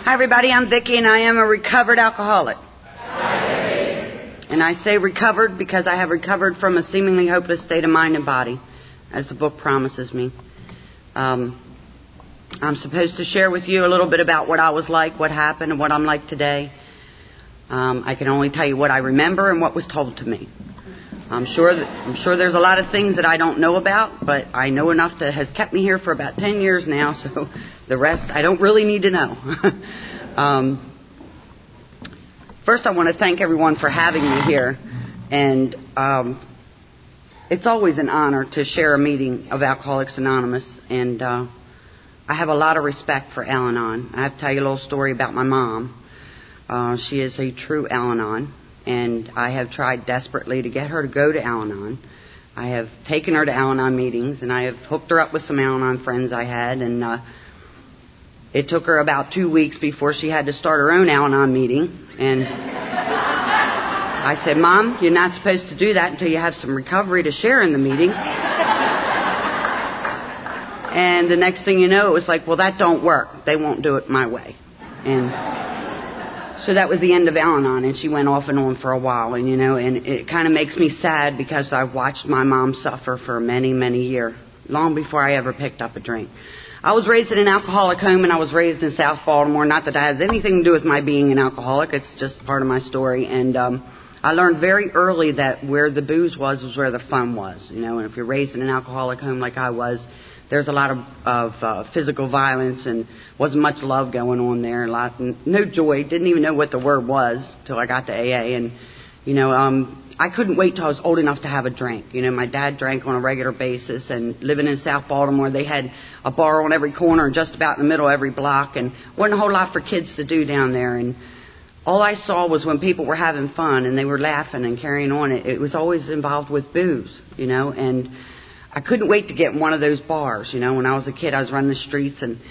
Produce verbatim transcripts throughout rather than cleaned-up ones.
Hi everybody, I'm Vicki and I am a recovered alcoholic. And I say recovered because I have recovered from a seemingly hopeless state of mind and body, as the book promises me. Um, I'm supposed to share with you a little bit about what I was like, what happened, and what I'm like today. Um, I can only tell you what I remember and what was told to me. I'm sure that, I'm sure there's a lot of things that I don't know about, but I know enough that has kept me here for about ten years now, so the rest I don't really need to know. um, first, I want to thank everyone for having me here, and um, it's always an honor to share a meeting of Alcoholics Anonymous, and uh, I have a lot of respect for Al-Anon. I have to tell you a little story about my mom. Uh, she is a true Al-Anon. And I have tried desperately to get her to go to Al-Anon. I have taken her to Al-Anon meetings, and I have hooked her up with some Al-Anon friends I had. And uh, it took her about two weeks before she had to start her own Al-Anon meeting. And I said, Mom, you're not supposed to do that until you have some recovery to share in the meeting. And the next thing you know, it was like, well, that don't work. They won't do it my way. And so that was the end of Al-Anon, and she went off and on for a while, and you know, and it kind of makes me sad because I watched my mom suffer for many, many years, long before I ever picked up a drink. I was raised in an alcoholic home, and I was raised in South Baltimore. Not that that has anything to do with my being an alcoholic; it's just part of my story. And um, I learned very early that where the booze was was where the fun was. You know, and if you're raised in an alcoholic home like I was, there's a lot of, of uh, physical violence and wasn't much love going on there. A lot, no joy. Didn't even know what the word was till I got to A A. And, you know, um, I couldn't wait till I was old enough to have a drink. You know, my dad drank on a regular basis, and living in South Baltimore, they had a bar on every corner and just about in the middle of every block, and wasn't a whole lot for kids to do down there. And all I saw was when people were having fun and they were laughing and carrying on, it, it was always involved with booze, you know, and I couldn't wait to get in one of those bars. You know, when I was a kid, I was running the streets, and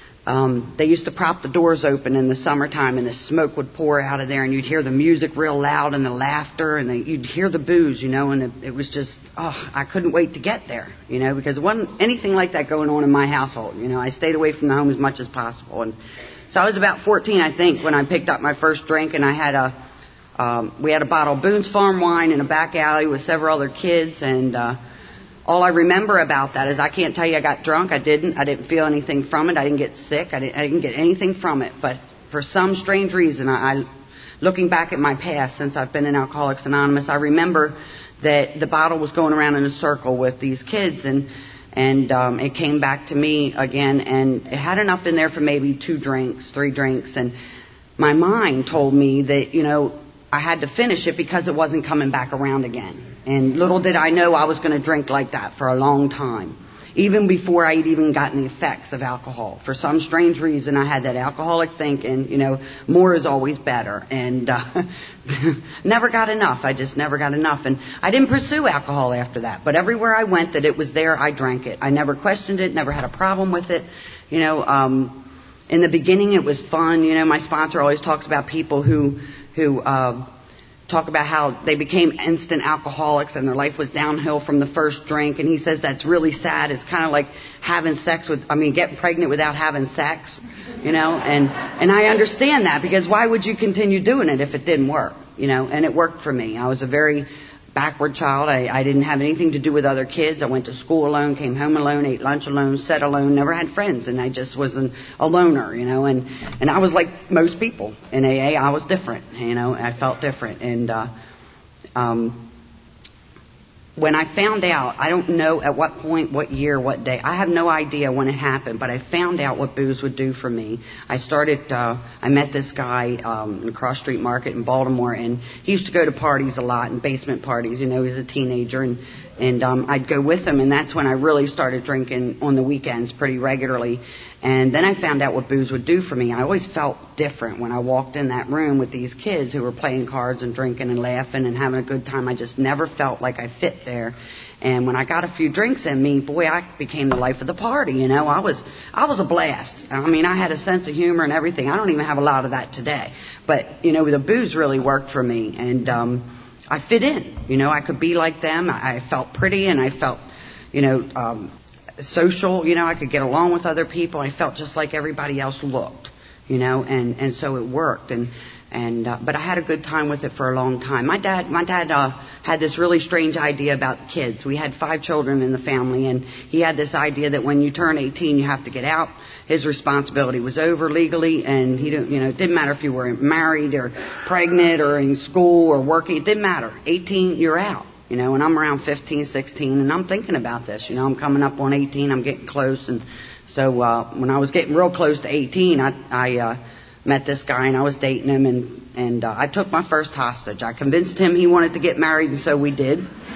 um, they used to prop the doors open in the summertime, and the smoke would pour out of there, and you'd hear the music real loud and the laughter, and the, you'd hear the booze, you know, and it, it was just, oh, I couldn't wait to get there, you know, because there wasn't anything like that going on in my household. You know, I stayed away from the home as much as possible. And so I was about fourteen, I think, when I picked up my first drink, and I had a, um, we had a bottle of Boone's Farm wine in a back alley with several other kids, and uh, all I remember about that is I can't tell you I got drunk. I didn't. I didn't feel anything from it. I didn't get sick. I didn't, I didn't get anything from it. But for some strange reason, I, I, looking back at my past since I've been in Alcoholics Anonymous, I remember that the bottle was going around in a circle with these kids, and and um, it came back to me again, and it had enough in there for maybe two drinks, three drinks, and my mind told me that, you know, I had to finish it because it wasn't coming back around again. And little did I know I was going to drink like that for a long time, even before I'd even gotten the effects of alcohol. For some strange reason, I had that alcoholic thinking, you know, more is always better. And uh, never got enough. I just never got enough. And I didn't pursue alcohol after that. But everywhere I went that it was there, I drank it. I never questioned it, never had a problem with it. You know, um, in the beginning, it was fun. You know, my sponsor always talks about people who... who uh, talk about how they became instant alcoholics and their life was downhill from the first drink. And he says that's really sad. It's kind of like having sex with, I mean, getting pregnant without having sex, you know. And and I understand that, because why would you continue doing it if it didn't work, you know? And it worked for me. I was a very backward child. I, I didn't have anything to do with other kids. I went to school alone, came home alone, ate lunch alone, sat alone, never had friends, and I just was an, a loner, you know. And, and I was like most people in A A. I was different, you know. I felt different. And uh, um, when I found out, I don't know at what point, what year, what day. I have no idea when it happened, but I found out what booze would do for me. I started, uh, I met this guy um, in the Cross Street Market in Baltimore, and he used to go to parties a lot, and basement parties. You know, he was a teenager, and, and um, I'd go with him, and that's when I really started drinking on the weekends pretty regularly. And then I found out what booze would do for me. I always felt different when I walked in that room with these kids who were playing cards and drinking and laughing and having a good time. I just never felt like I fit there. And when I got a few drinks in me, boy, I became the life of the party. You know, I was I was a blast. I mean, I had a sense of humor and everything. I don't even have a lot of that today. But, you know, the booze really worked for me. And um, I fit in. You know, I could be like them. I, I felt pretty, and I felt, you know, um, social. You know, I could get along with other people. I felt just like everybody else looked. you know, and, and so it worked. And, and, uh, but I had a good time with it for a long time. My dad, my dad, uh, had this really strange idea about kids. We had five children in the family, and he had this idea that when you turn eighteen, you have to get out. His responsibility was over legally, and he didn't, you know, it didn't matter if you were married or pregnant or in school or working. It didn't matter. eighteen, you're out. You know, and I'm around fifteen, sixteen, and I'm thinking about this. You know, I'm coming up on eighteen. I'm getting close, and so uh, when I was getting real close to eighteen, I, I uh, met this guy, and I was dating him, and and uh, I took my first hostage. I convinced him he wanted to get married, and so we did.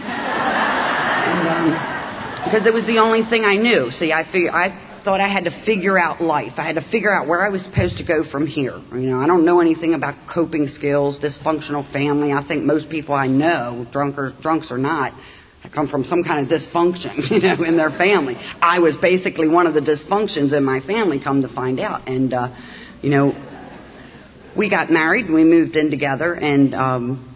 and, um, because it was the only thing I knew. See, I figured I. thought I had to figure out life. I had to figure out where I was supposed to go from here. You know, I don't know anything about coping skills, dysfunctional family. I think most people I know, drunk or, drunks or not, come from some kind of dysfunction, you know, in their family. I was basically one of the dysfunctions in my family, come to find out. And, uh, you know, we got married and we moved in together, and um,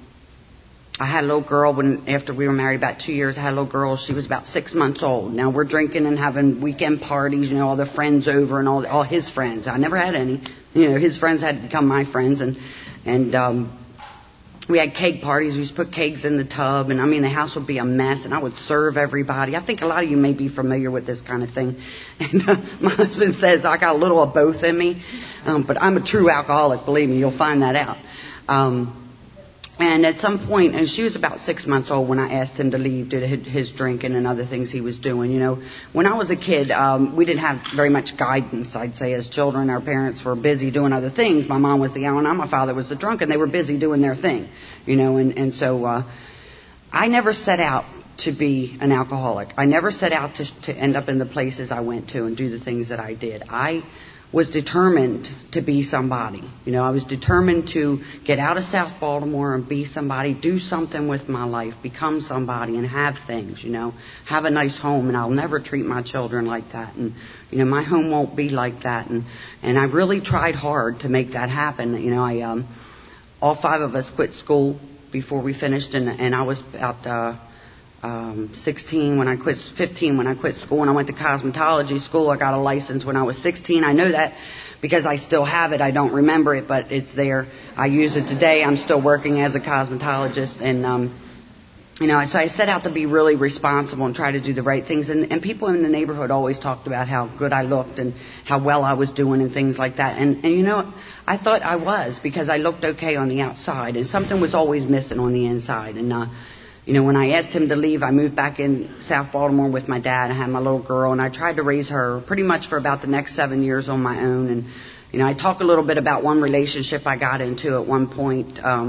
I had a little girl when after we were married about two years. I had a little girl. She was about six months old. Now we're drinking and having weekend parties. You know, all the friends over and all all his friends. I never had any. You know, his friends had become my friends, and and um, we had cake parties. We used to put cakes in the tub, and I mean the house would be a mess. And I would serve everybody. I think a lot of you may be familiar with this kind of thing. And uh, my husband says I got a little of both in me, um, but I'm a true alcoholic. Believe me, you'll find that out. Um, And at some point, and she was about six months old when I asked him to leave due to his drinking and other things he was doing. You know, when I was a kid, um, we didn't have very much guidance, I'd say, as children. Our parents were busy doing other things. My mom was the Al-Anon, my father was the drunk, and they were busy doing their thing. You know, and, and so uh, I never set out to be an alcoholic. I never set out to, to end up in the places I went to and do the things that I did. I was determined to be somebody. You know, I was determined to get out of South Baltimore and be somebody, do something with my life, become somebody and have things, you know, have a nice home. And I'll never treat my children like that. And, you know, my home won't be like that. And, and I really tried hard to make that happen. You know, I, um, all five of us quit school before we finished, and, and I was about, uh, Um, sixteen when I quit, fifteen when I quit school, and I went to cosmetology school. I got a license when I was sixteen. I know that because I still have it. I don't remember it, but it's there. I use it today. I'm still working as a cosmetologist, and um, you know, so I set out to be really responsible and try to do the right things. And, and people in the neighborhood always talked about how good I looked and how well I was doing and things like that. And, and you know, I thought I was, because I looked okay on the outside, and something was always missing on the inside. And uh, You know, when I asked him to leave, I moved back in South Baltimore with my dad. I had my little girl, and I tried to raise her pretty much for about the next seven years on my own. And, you know, I talk a little bit about one relationship I got into at one point. Um,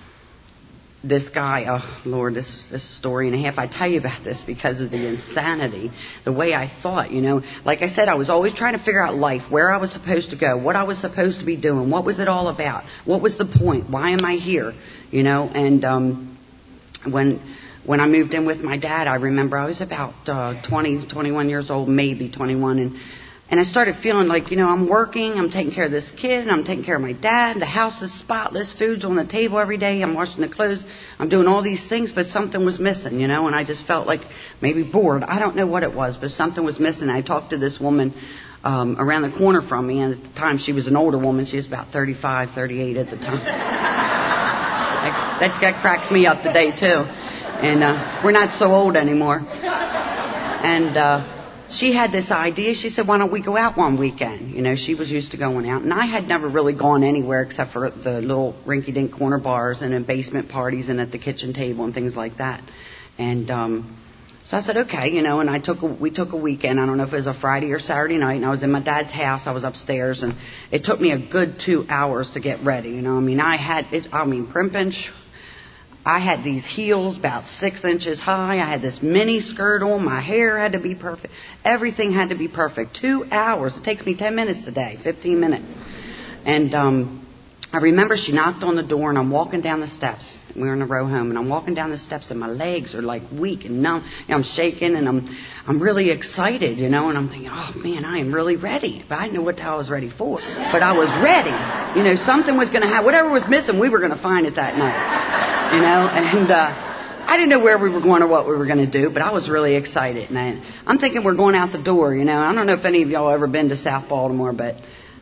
this guy, oh, Lord, this, this story and a half. I tell you about this because of the insanity, the way I thought, you know. Like I said, I was always trying to figure out life, where I was supposed to go, what I was supposed to be doing, what was it all about, what was the point, why am I here, you know, and... um When when I moved in with my dad, I remember I was about uh, twenty, twenty-one years old, maybe twenty-one, and and I started feeling like, you know, I'm working, I'm taking care of this kid, and I'm taking care of my dad. The house is spotless, food's on the table every day, I'm washing the clothes, I'm doing all these things, but something was missing, you know, and I just felt like maybe bored. I don't know what it was, but something was missing. I talked to this woman um, around the corner from me, and at the time she was an older woman. She was about thirty-five, thirty-eight at the time. That, that cracks me up today, too. And uh, we're not so old anymore. And uh, she had this idea. She said, why don't we go out one weekend? You know, she was used to going out. And I had never really gone anywhere except for the little rinky-dink corner bars and in basement parties and at the kitchen table and things like that. And um, so I said, okay, you know, and I took a, we took a weekend. I don't know if it was a Friday or Saturday night, and I was in my dad's house. I was upstairs, and it took me a good two hours to get ready. You know, I mean, I had, it, I mean, primping. I had these heels about six inches high. I had this mini skirt on. My hair had to be perfect. Everything had to be perfect. Two hours. It takes me ten minutes today, fifteen minutes. And um, I remember she knocked on the door, and I'm walking down the steps. We were in a row home, and I'm walking down the steps, and my legs are like weak and numb. You know, I'm shaking, and I'm I'm really excited, you know, and I'm thinking, oh, man, I am really ready. But I didn't know what the hell I was ready for. But I was ready. You know, something was going to happen. Whatever was missing, we were going to find it that night. You know, and uh, I didn't know where we were going or what we were going to do, but I was really excited. And I, I'm thinking we're going out the door, you know. I don't know if any of y'all ever been to South Baltimore, but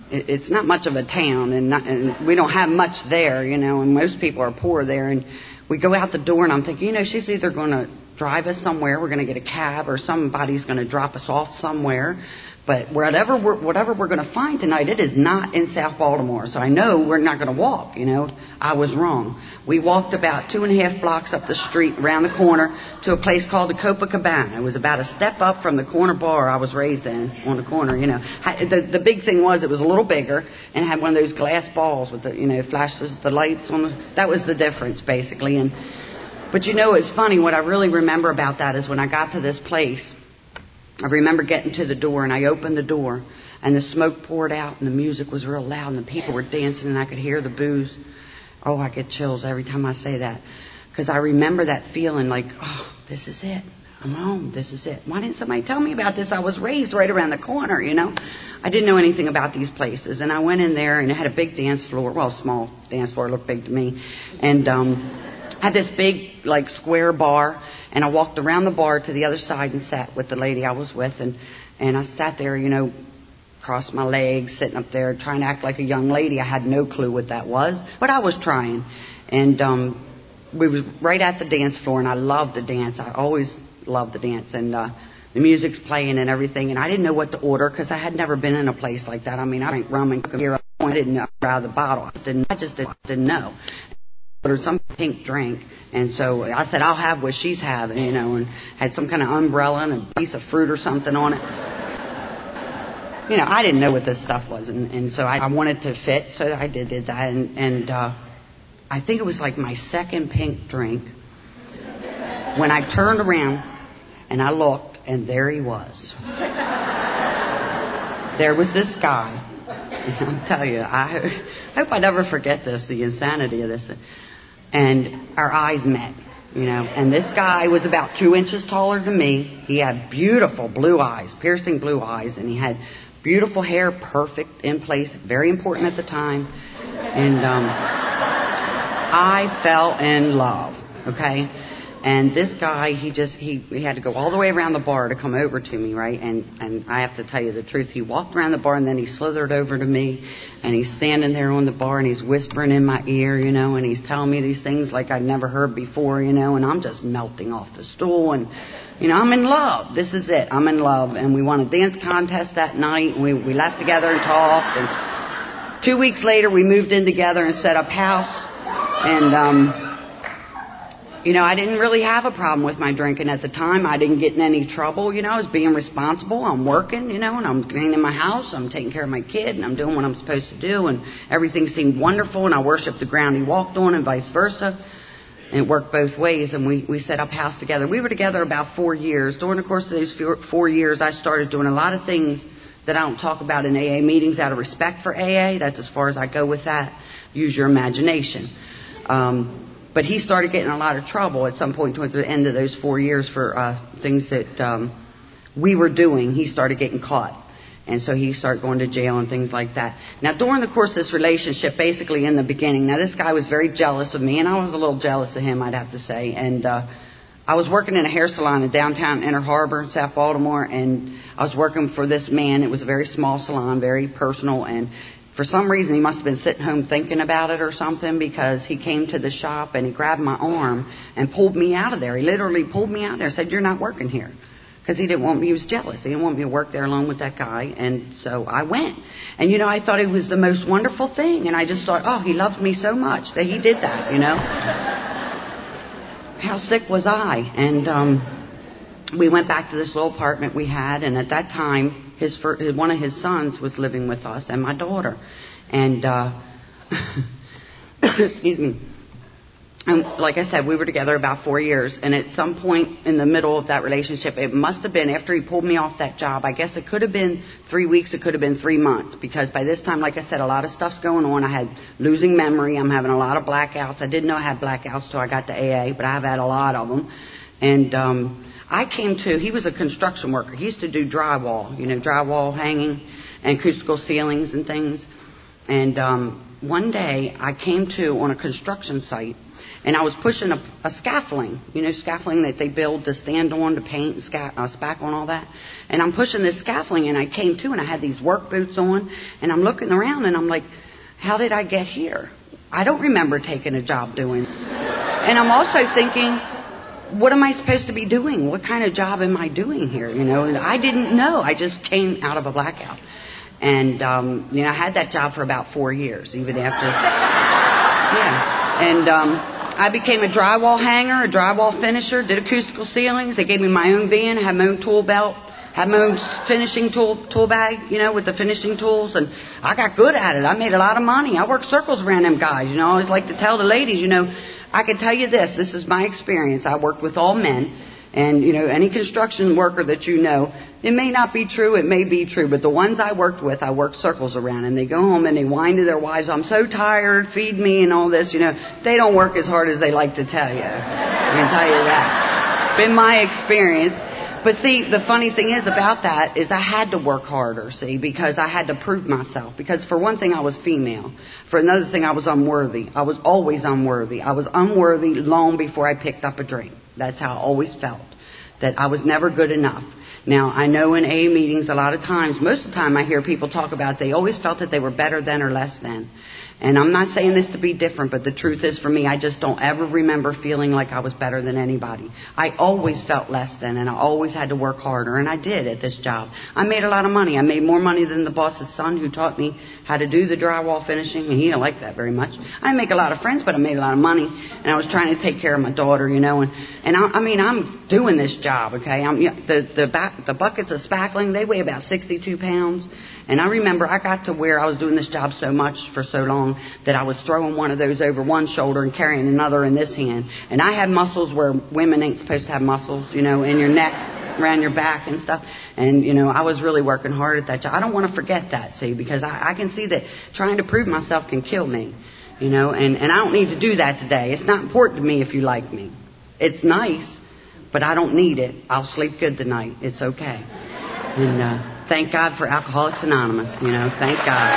it, it's not much of a town, and, not, and we don't have much there, you know, and most people are poor there. And we go out the door, and I'm thinking, you know, she's either going to drive us somewhere, we're going to get a cab, or somebody's going to drop us off somewhere. But whatever we're, whatever we're going to find tonight, it is not in South Baltimore. So I know we're not going to walk, you know. I was wrong. We walked about two and a half blocks up the street, around the corner, to a place called the Copacabana. It was about a step up from the corner bar I was raised in, on the corner, you know. The, the big thing was it was a little bigger and had one of those glass balls with the, you know, flashes the lights on the... That was the difference, basically. And but, you know, it's funny. What I really remember about that is when I got to this place... I remember getting to the door, and I opened the door, and the smoke poured out, and the music was real loud, and the people were dancing, and I could hear the booze. Oh, I get chills every time I say that, because I remember that feeling like, oh, this is it. I'm home. This is it. Why didn't somebody tell me about this? I was raised right around the corner, you know. I didn't know anything about these places, and I went in there, and it had a big dance floor. Well, small dance floor, looked big to me, and um, had this big, like, square bar. And I walked around the bar to the other side and sat with the lady I was with. And, and I sat there, you know, crossed my legs, sitting up there, trying to act like a young lady. I had no clue what that was, but I was trying. And um, we was right at the dance floor, and I loved to dance. I always loved to dance. And uh, the music's playing and everything. And I didn't know what to order because I had never been in a place like that. I mean, I drank rum and beer. I didn't know out of the bottle. I just didn't, I just didn't, didn't know. Or some pink drink, and so I said, I'll have what she's having, you know, and had some kind of umbrella and a piece of fruit or something on it. You know, I didn't know what this stuff was, and, and so I, I wanted to fit, so I did, did that, and, and uh, I think it was like my second pink drink when I turned around and I looked, and there he was. There was this guy. I'll tell you, I hope I never forget this, the insanity of this. And our eyes met, you know. And this guy was about two inches taller than me. He had beautiful blue eyes, piercing blue eyes, and he had beautiful hair, perfect in place, very important at the time. And um, I fell in love, okay? And this guy, he just, he, he had to go all the way around the bar to come over to me, right? And, and I have to tell you the truth. He walked around the bar, and then he slithered over to me, and he's standing there on the bar, and he's whispering in my ear, you know, and he's telling me these things like I'd never heard before, you know, and I'm just melting off the stool, and, you know, I'm in love. This is it. I'm in love. And we won a dance contest that night, and we, we left together and talked, and two weeks later, we moved in together and set up house, and, um... You know, I didn't really have a problem with my drinking at the time. I didn't get in any trouble. You know, I was being responsible. I'm working, you know, and I'm cleaning my house. I'm taking care of my kid, and I'm doing what I'm supposed to do. And everything seemed wonderful, and I worshiped the ground he walked on and vice versa. And it worked both ways, and we, we set up house together. We were together about four years. During the course of those four years, I started doing a lot of things that I don't talk about in A A meetings out of respect for A A. That's as far as I go with that. Use your imagination. Um... But he started getting in a lot of trouble at some point towards the end of those four years for uh, things that um, we were doing. He started getting caught. And so he started going to jail and things like that. Now, during the course of this relationship, basically in the beginning, now this guy was very jealous of me, and I was a little jealous of him, I'd have to say. And uh, I was working in a hair salon in downtown Inner Harbor in South Baltimore, and I was working for this man. It was a very small salon, very personal, and for some reason, he must have been sitting home thinking about it or something, because he came to the shop and he grabbed my arm and pulled me out of there. He literally pulled me out of there and said, "You're not working here." Because he didn't want me, he was jealous. He didn't want me to work there alone with that guy. And so I went. And, you know, I thought it was the most wonderful thing. And I just thought, oh, he loved me so much that he did that, you know. How sick was I? And um, we went back to this little apartment we had. And at that time, His first, one of his sons was living with us, and my daughter. And, uh, excuse me. And like I said, we were together about four years. And at some point in the middle of that relationship, it must have been after he pulled me off that job. I guess it could have been three weeks. It could have been three months. Because by this time, like I said, a lot of stuff's going on. I had losing memory. I'm having a lot of blackouts. I didn't know I had blackouts till I got to A A, but I've had a lot of them. And, um... I came to, he was a construction worker. He used to do drywall, you know, drywall hanging and acoustical ceilings and things. And um, one day I came to on a construction site, And I was pushing a, a scaffolding, you know, scaffolding that they build to stand on, to paint, and sca- uh, spackle and all that. And I'm pushing this scaffolding, and I came to, and I had these work boots on, and I'm looking around, and I'm like, how did I get here? I don't remember taking a job doing. And I'm also thinking, what am I supposed to be doing? What kind of job am I doing here? You know, and I didn't know. I just came out of a blackout. And, um, you know, I had that job for about four years, even after. Yeah. And um, I became a drywall hanger, a drywall finisher, did acoustical ceilings. They gave me my own van, had my own tool belt, had my own finishing tool tool bag, you know, with the finishing tools. And I got good at it. I made a lot of money. I worked circles around them guys. You know, I always like to tell the ladies, you know, I can tell you this. This is my experience. I worked with all men. And, you know, any construction worker that you know, it may not be true, it may be true, but the ones I worked with, I worked circles around, and they go home and they whine to their wives, I'm so tired, feed me and all this, you know. They don't work as hard as they like to tell you. I can tell you that. Been my experience. But see, the funny thing is about that is I had to work harder, see, because I had to prove myself. Because for one thing, I was female. For another thing, I was unworthy. I was always unworthy. I was unworthy long before I picked up a drink. That's how I always felt, that I was never good enough. Now, I know in A A meetings a lot of times, most of the time I hear people talk about it, they always felt that they were better than or less than. And I'm not saying this to be different, but the truth is for me, I just don't ever remember feeling like I was better than anybody. I always felt less than, and I always had to work harder, and I did at this job. I made a lot of money. I made more money than the boss's son who taught me how to do the drywall finishing, and he didn't like that very much. I didn't make a lot of friends, but I made a lot of money, and I was trying to take care of my daughter, you know, and, and I, I mean, I'm doing this job, okay? I'm, the, the, back, the buckets of spackling, they weigh about sixty-two pounds. And I remember I got to where I was doing this job so much for so long that I was throwing one of those over one shoulder and carrying another in this hand. And I had muscles where women ain't supposed to have muscles, you know, in your neck, around your back and stuff. And, you know, I was really working hard at that job. I don't want to forget that, see, because I, I can see that trying to prove myself can kill me, you know, and, and I don't need to do that today. It's not important to me if you like me. It's nice, but I don't need it. I'll sleep good tonight. It's okay. And, uh, thank God for Alcoholics Anonymous, you know, thank God.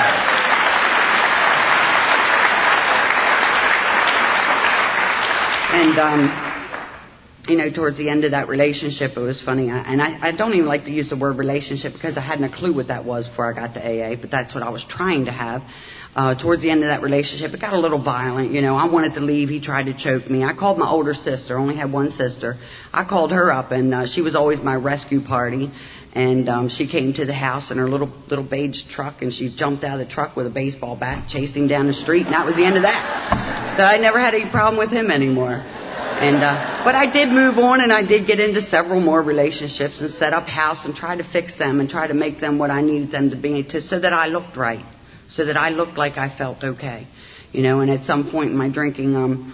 And, um, you know, towards the end of that relationship, it was funny. I, and I, I don't even like to use the word relationship because I hadn't a clue what that was before I got to A A, but that's what I was trying to have. Uh, towards the end of that relationship, it got a little violent. You know, I wanted to leave. He tried to choke me. I called my older sister. I only had one sister. I called her up, and uh, she was always my rescue party. And um, she came to the house in her little little beige truck, and she jumped out of the truck with a baseball bat, chased him down the street, and that was the end of that. So I never had any problem with him anymore. And uh, but I did move on, and I did get into several more relationships and set up house and try to fix them and try to make them what I needed them to be, to, so that I looked right, so that I looked like I felt okay, you know. And at some point in my drinking, um,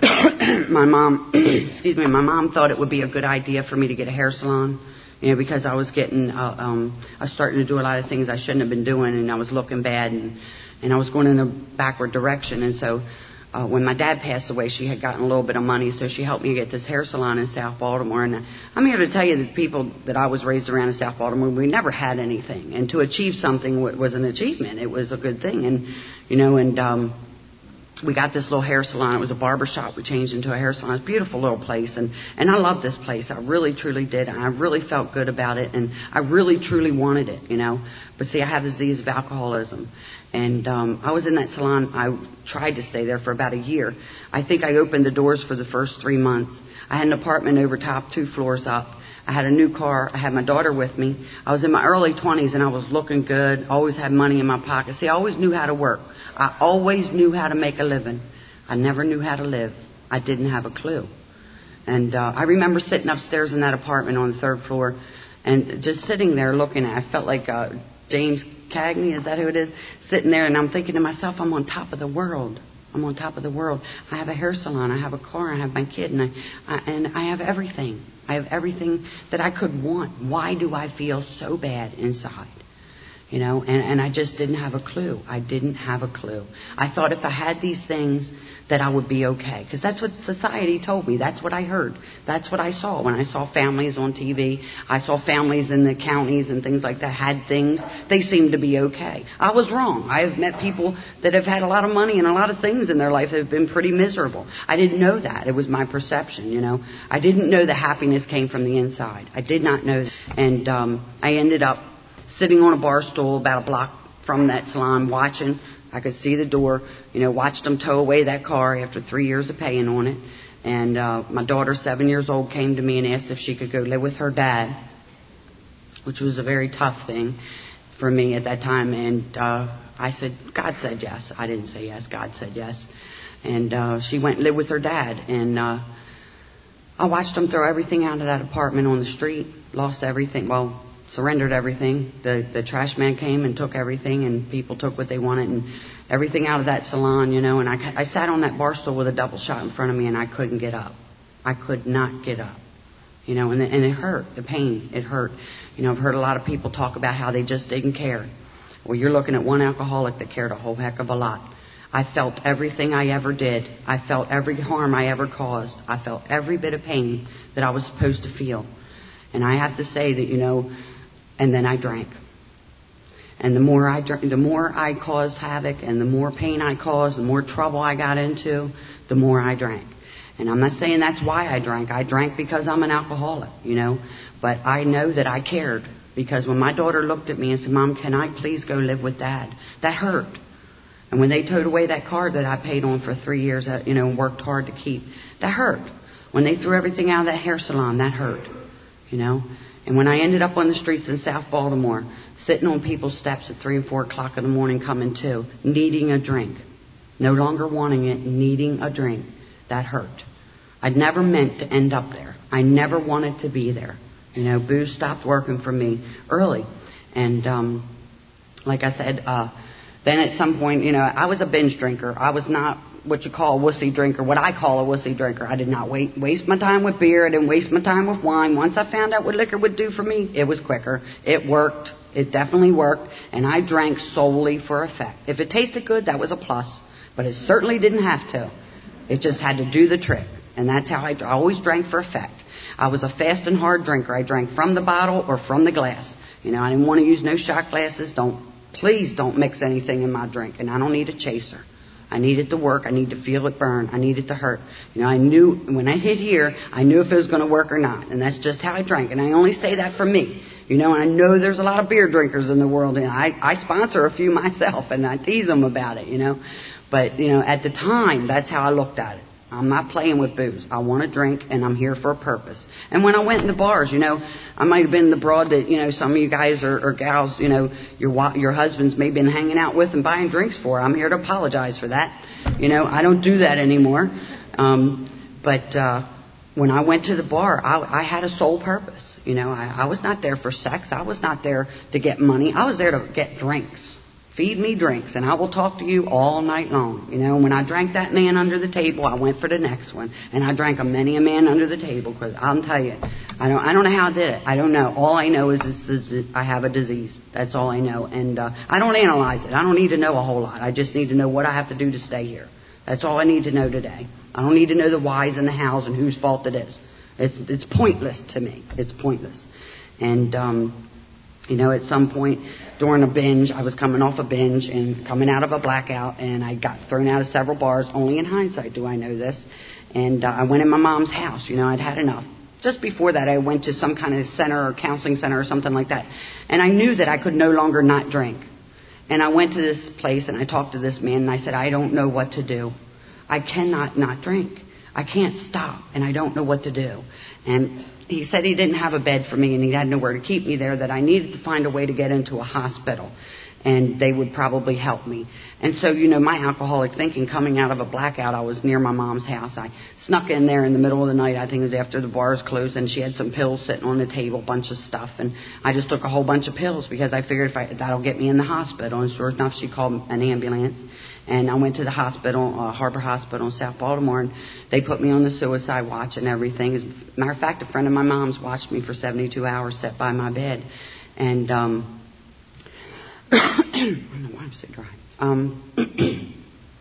my mom, excuse me, my mom thought it would be a good idea for me to get a hair salon. You know, because I was getting, uh, um, I was starting to do a lot of things I shouldn't have been doing, and I was looking bad, and, and I was going in a backward direction. And so uh, when my dad passed away, she had gotten a little bit of money, so she helped me get this hair salon in South Baltimore. And I'm here to tell you that the people that I was raised around in South Baltimore, we never had anything. And to achieve something was an achievement. It was a good thing. And, you know, and um, we got this little hair salon. It was a barber shop. We changed into a hair salon. It's a beautiful little place. And, and I loved this place. I really, truly did. And I really felt good about it. And I really, truly wanted it, you know. But see, I have the disease of alcoholism. And um, I was in that salon. I tried to stay there for about a year. I think I opened the doors for the first three months. I had an apartment over top, two floors up. I had a new car. I had my daughter with me. I was in my early twenties, and I was looking good. Always had money in my pocket. See, I always knew how to work. I always knew how to make a living. I never knew how to live. I didn't have a clue. And uh, I remember sitting upstairs in that apartment on the third floor and just sitting there looking at it. I felt like uh, James Cagney, is that who it is? Sitting there, and I'm thinking to myself, I'm on top of the world. I'm on top of the world. I have a hair salon. I have a car. I have my kid. And I, I, and I have everything. I have everything that I could want. Why do I feel so bad inside? You know, and, and I just didn't have a clue. I didn't have a clue. I thought if I had these things that I would be okay. Because that's what society told me. That's what I heard. That's what I saw. When I saw families on T V, I saw families in the counties and things like that had things. They seemed to be okay. I was wrong. I have met people that have had a lot of money and a lot of things in their life that have been pretty miserable. I didn't know that. It was my perception, you know. I didn't know the happiness came from the inside. I did not know that. And um, I ended up sitting on a bar stool about a block from that salon watching. I could see the door, you know, watched them tow away that car after three years of paying on it. And uh, my daughter, seven years old, came to me and asked if she could go live with her dad, which was a very tough thing for me at that time. And uh, I said, God said yes. I didn't say yes. God said yes. And uh, she went and lived with her dad. And uh, I watched them throw everything out of that apartment on the street, lost everything. Well, surrendered everything. The the trash man came and took everything, and people took what they wanted, and everything out of that salon, you know. And I, I sat on that bar stool with a double shot in front of me, and I couldn't get up. I could not get up, you know. And, and it hurt. The pain, it hurt. You know, I've heard a lot of people talk about how they just didn't care. Well, you're looking at one alcoholic that cared a whole heck of a lot. I felt everything I ever did. I felt every harm I ever caused. I felt every bit of pain that I was supposed to feel. And I have to say that, you know. And then I drank. And the more I drank, the more I caused havoc, and the more pain I caused, the more trouble I got into, the more I drank. And I'm not saying that's why I drank. I drank because I'm an alcoholic, you know. But I know that I cared, because when my daughter looked at me and said, Mom, can I please go live with Dad? That hurt. And when they towed away that car that I paid on for three years, you know, and worked hard to keep, that hurt. When they threw everything out of that hair salon, that hurt, you know. And when I ended up on the streets in South Baltimore, sitting on people's steps at three and four o'clock in the morning coming to, needing a drink, no longer wanting it, needing a drink, that hurt. I'd never meant to end up there. I never wanted to be there. You know, booze stopped working for me early. And um, like I said, uh, then at some point, you know, I was a binge drinker. I was not what you call a wussy drinker, what I call a wussy drinker. I did not wait, waste my time with beer. I didn't waste my time with wine. Once I found out what liquor would do for me, it was quicker. It worked. It definitely worked. And I drank solely for effect. If it tasted good, that was a plus. But it certainly didn't have to. It just had to do the trick. And that's how I, I always drank for effect. I was a fast and hard drinker. I drank from the bottle or from the glass. You know, I didn't want to use no shot glasses. Don't, please don't mix anything in my drink. And I don't need a chaser. I need it to work. I need to feel it burn. I need it to hurt. You know, I knew when I hit here, I knew if it was going to work or not. And that's just how I drank. And I only say that for me. You know, and I know there's a lot of beer drinkers in the world. And I, I sponsor a few myself, and I tease them about it, you know. But, you know, at the time, that's how I looked at it. I'm not playing with booze. I want to drink, and I'm here for a purpose. And when I went in the bars, you know, I might have been the broad that, you know, some of you guys or, or gals, you know, your your husbands may have been hanging out with and buying drinks for. I'm here to apologize for that. You know, I don't do that anymore. Um, but uh, when I went to the bar, I, I had a sole purpose. You know, I, I was not there for sex. I was not there to get money. I was there to get drinks. Feed me drinks, and I will talk to you all night long. You know, when I drank that man under the table, I went for the next one, and I drank a many a man under the table. Because I'll tell you, I don't, I don't know how I did it. I don't know. All I know is this, this, I have a disease. That's all I know, and uh, I don't analyze it. I don't need to know a whole lot. I just need to know what I have to do to stay here. That's all I need to know today. I don't need to know the whys and the hows and whose fault it is. It's, it's pointless to me. It's pointless, and. Um, You know, at some point during a binge, I was coming off a binge and coming out of a blackout, and I got thrown out of several bars. Only in hindsight do I know this. And uh, I went in my mom's house. You know, I'd had enough. Just before that, I went to some kind of center or counseling center or something like that. And I knew that I could no longer not drink. And I went to this place, and I talked to this man, and I said, I don't know what to do. I cannot not drink. I can't stop, and I don't know what to do. And he said he didn't have a bed for me, and he had nowhere to keep me there, that I needed to find a way to get into a hospital, and they would probably help me. And so, you know, my alcoholic thinking, coming out of a blackout, I was near my mom's house. I snuck in there in the middle of the night. I think it was after the bars closed, and she had some pills sitting on the table, a bunch of stuff. And I just took a whole bunch of pills because I figured if I, that'll get me in the hospital. And sure enough, she called an ambulance. And I went to the hospital, uh, Harbor Hospital in South Baltimore, and they put me on the suicide watch and everything. As a matter of fact, a friend of my mom's watched me for seventy-two hours, sat by my bed. And um, I don't know why I'm so dry. Um,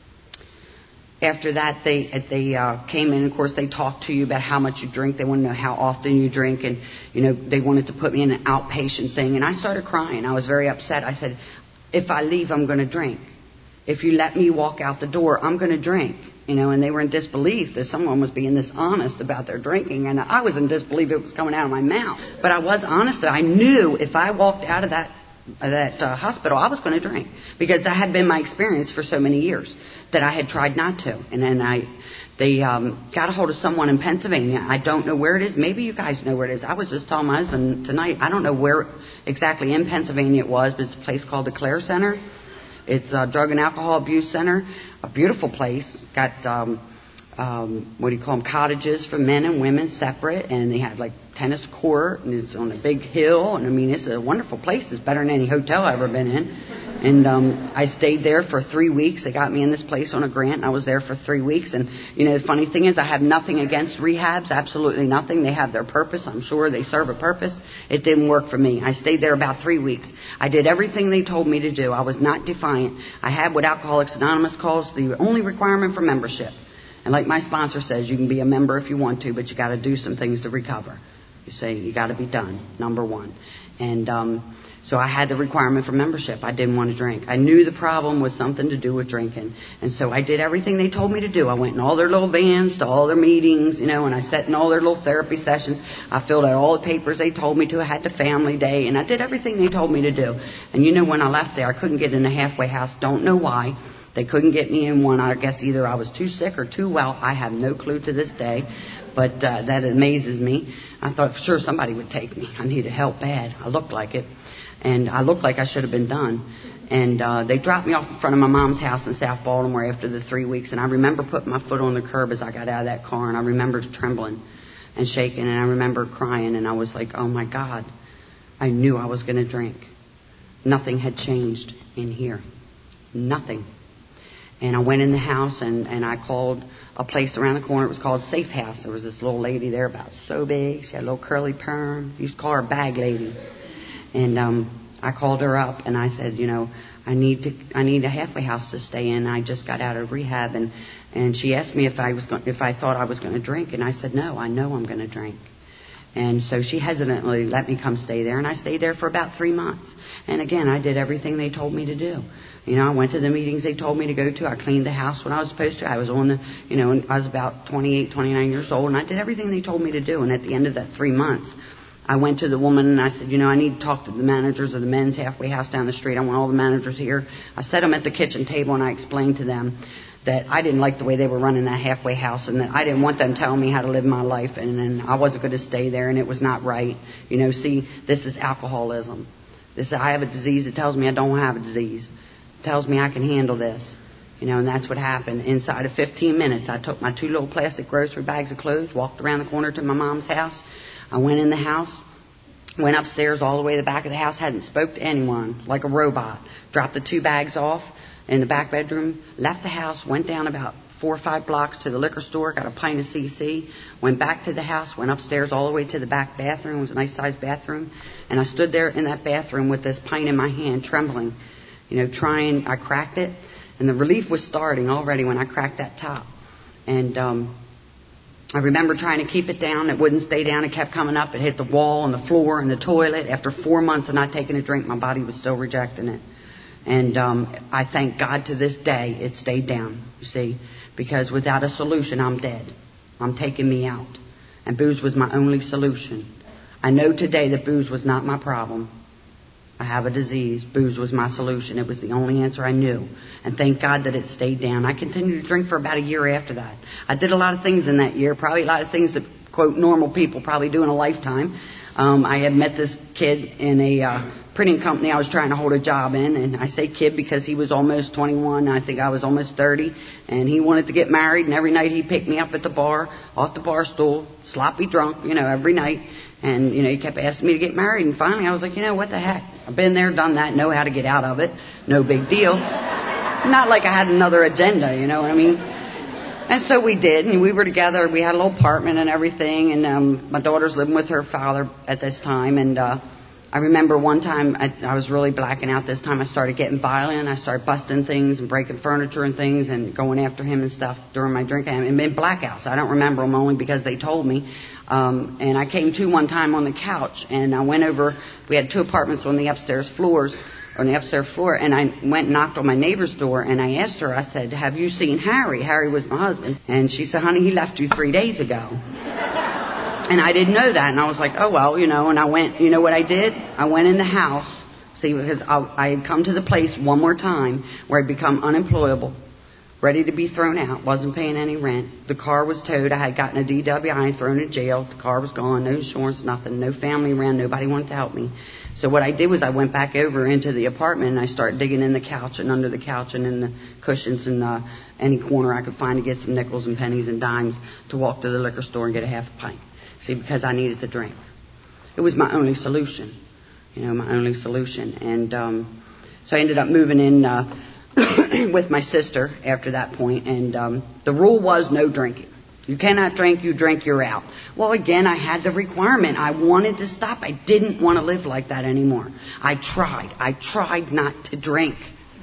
after that, they they uh, came in. Of course, they talked to you about how much you drink. They want to know how often you drink, and you know they wanted to put me in an outpatient thing. And I started crying. I was very upset. I said, "If I leave, I'm going to drink. If you let me walk out the door, I'm going to drink." You know, and they were in disbelief that someone was being this honest about their drinking, and I was in disbelief it was coming out of my mouth. But I was honest. I knew if I walked out of that that uh, hospital, I was going to drink, because that had been my experience for so many years that I had tried not to. And then I, they um, got a hold of someone in Pennsylvania. I don't know where it is. Maybe you guys know where it is. I was just telling my husband tonight, I don't know where exactly in Pennsylvania it was, but it's a place called the Clare Center. It's a drug and alcohol abuse center, a beautiful place. Got um, um, what do you call them? Cottages for men and women separate, and they have like tennis court, and it's on a big hill. And I mean, it's a wonderful place. It's better than any hotel I've ever been in. And um, I stayed there for three weeks. They got me in this place on a grant, and I was there for three weeks. And you know, the funny thing is, I have nothing against rehabs, absolutely nothing. They have their purpose. I'm sure they serve a purpose. It didn't work for me. I stayed there about three weeks. I did everything they told me to do. I was not defiant. I had what Alcoholics Anonymous calls the only requirement for membership. And like my sponsor says, you can be a member if you want to, but you got to do some things to recover. You say you got to be done, number one. And um, so I had the requirement for membership. I didn't want to drink. I knew the problem was something to do with drinking. And so I did everything they told me to do. I went in all their little vans to all their meetings, you know, and I sat in all their little therapy sessions. I filled out all the papers they told me to. I had the family day, and I did everything they told me to do. And you know, when I left there, I couldn't get in a halfway house. Don't know why. They couldn't get me in one. I guess either I was too sick or too well. I have no clue to this day. But uh, that amazes me. I thought for sure somebody would take me. I needed help bad. I looked like it. And I looked like I should have been done. And uh, they dropped me off in front of my mom's house in South Baltimore after the three weeks. And I remember putting my foot on the curb as I got out of that car. And I remember trembling and shaking. And I remember crying. And I was like, oh, my God. I knew I was going to drink. Nothing had changed in here. Nothing. And I went in the house, and, and I called a place around the corner. It was called Safe House. There was this little lady there about so big. She had a little curly perm. Used to call her Bag Lady. And um, I called her up, and I said, you know, I need to, I need a halfway house to stay in. I just got out of rehab, and, and she asked me if I was going, if I thought I was going to drink, and I said, no, I know I'm going to drink. And so she hesitantly let me come stay there, and I stayed there for about three months. And again, I did everything they told me to do. You know, I went to the meetings they told me to go to. I cleaned the house when I was supposed to. I was on the, you know, I was about twenty-eight, twenty-nine years old, and I did everything they told me to do. And at the end of that three months, I went to the woman and I said, you know, I need to talk to the managers of the men's halfway house down the street. I want all the managers here. I set them at the kitchen table, and I explained to them that I didn't like the way they were running that halfway house, and that I didn't want them telling me how to live my life, and, and I wasn't going to stay there, and it was not right. You know, see, this is alcoholism. This, I have a disease that tells me I don't have a disease. It tells me I can handle this. You know, and that's what happened. Inside of fifteen minutes, I took my two little plastic grocery bags of clothes, walked around the corner to my mom's house. I went in the house, went upstairs all the way to the back of the house, hadn't spoke to anyone, like a robot. Dropped the two bags off in the back bedroom, left the house, went down about four or five blocks to the liquor store, got a pint of C C, went back to the house, went upstairs all the way to the back bathroom. It was a nice-sized bathroom. And I stood there in that bathroom with this pint in my hand, trembling, you know, trying. I cracked it, and the relief was starting already when I cracked that top. And um, I remember trying to keep it down. It wouldn't stay down. It kept coming up. It hit the wall and the floor and the toilet. After four months of not taking a drink, my body was still rejecting it. And um, I thank God to this day it stayed down, you see, because without a solution, I'm dead. I'm taking me out. And booze was my only solution. I know today that booze was not my problem. I have a disease. Booze was my solution. It was the only answer I knew. And thank God that it stayed down. I continued to drink for about a year after that. I did a lot of things in that year, probably a lot of things that, quote, normal people probably do in a lifetime. Um, I had met this kid in a uh, printing company I was trying to hold a job in. And I say kid because he was almost twenty-one. I think I was almost thirty. And he wanted to get married. And every night he'd pick me up at the bar, off the bar stool, sloppy drunk, you know, every night. And, you know, he kept asking me to get married. And finally I was like, you know, what the heck? I've been there, done that, know how to get out of it. No big deal. Not like I had another agenda, you know what I mean? And so we did, and we were together. We had a little apartment and everything, and um, my daughter's living with her father at this time, and uh, I remember one time I, I was really blacking out. This time I started getting violent. I started busting things and breaking furniture and things and going after him and stuff during my drinking. And in blackouts. I don't remember them only because they told me. Um, and I came to one time on the couch and I went over. We had two apartments on the upstairs floors, on the upstairs floor, and I went and knocked on my neighbor's door and I asked her. I said, "Have you seen Harry?" Harry was my husband, and she said, "Honey, he left you three days ago." And I didn't know that. And I was like, oh, well, you know, and I went, you know what I did? I went in the house, see, because I, I had come to the place one more time where I'd become unemployable, ready to be thrown out, wasn't paying any rent. The car was towed. I had gotten a D W I and thrown in jail. The car was gone, no insurance, nothing, no family around, nobody wanted to help me. So what I did was I went back over into the apartment and I started digging in the couch and under the couch and in the cushions and uh, any corner I could find to get some nickels and pennies and dimes to walk to the liquor store and get a half a pint. See, because I needed the drink. It was my only solution, you know, my only solution. And um, so I ended up moving in uh, with my sister after that point. And um, the rule was no drinking. You cannot drink, you drink, you're out. Well, again, I had the requirement. I wanted to stop. I didn't want to live like that anymore. I tried. I tried not to drink.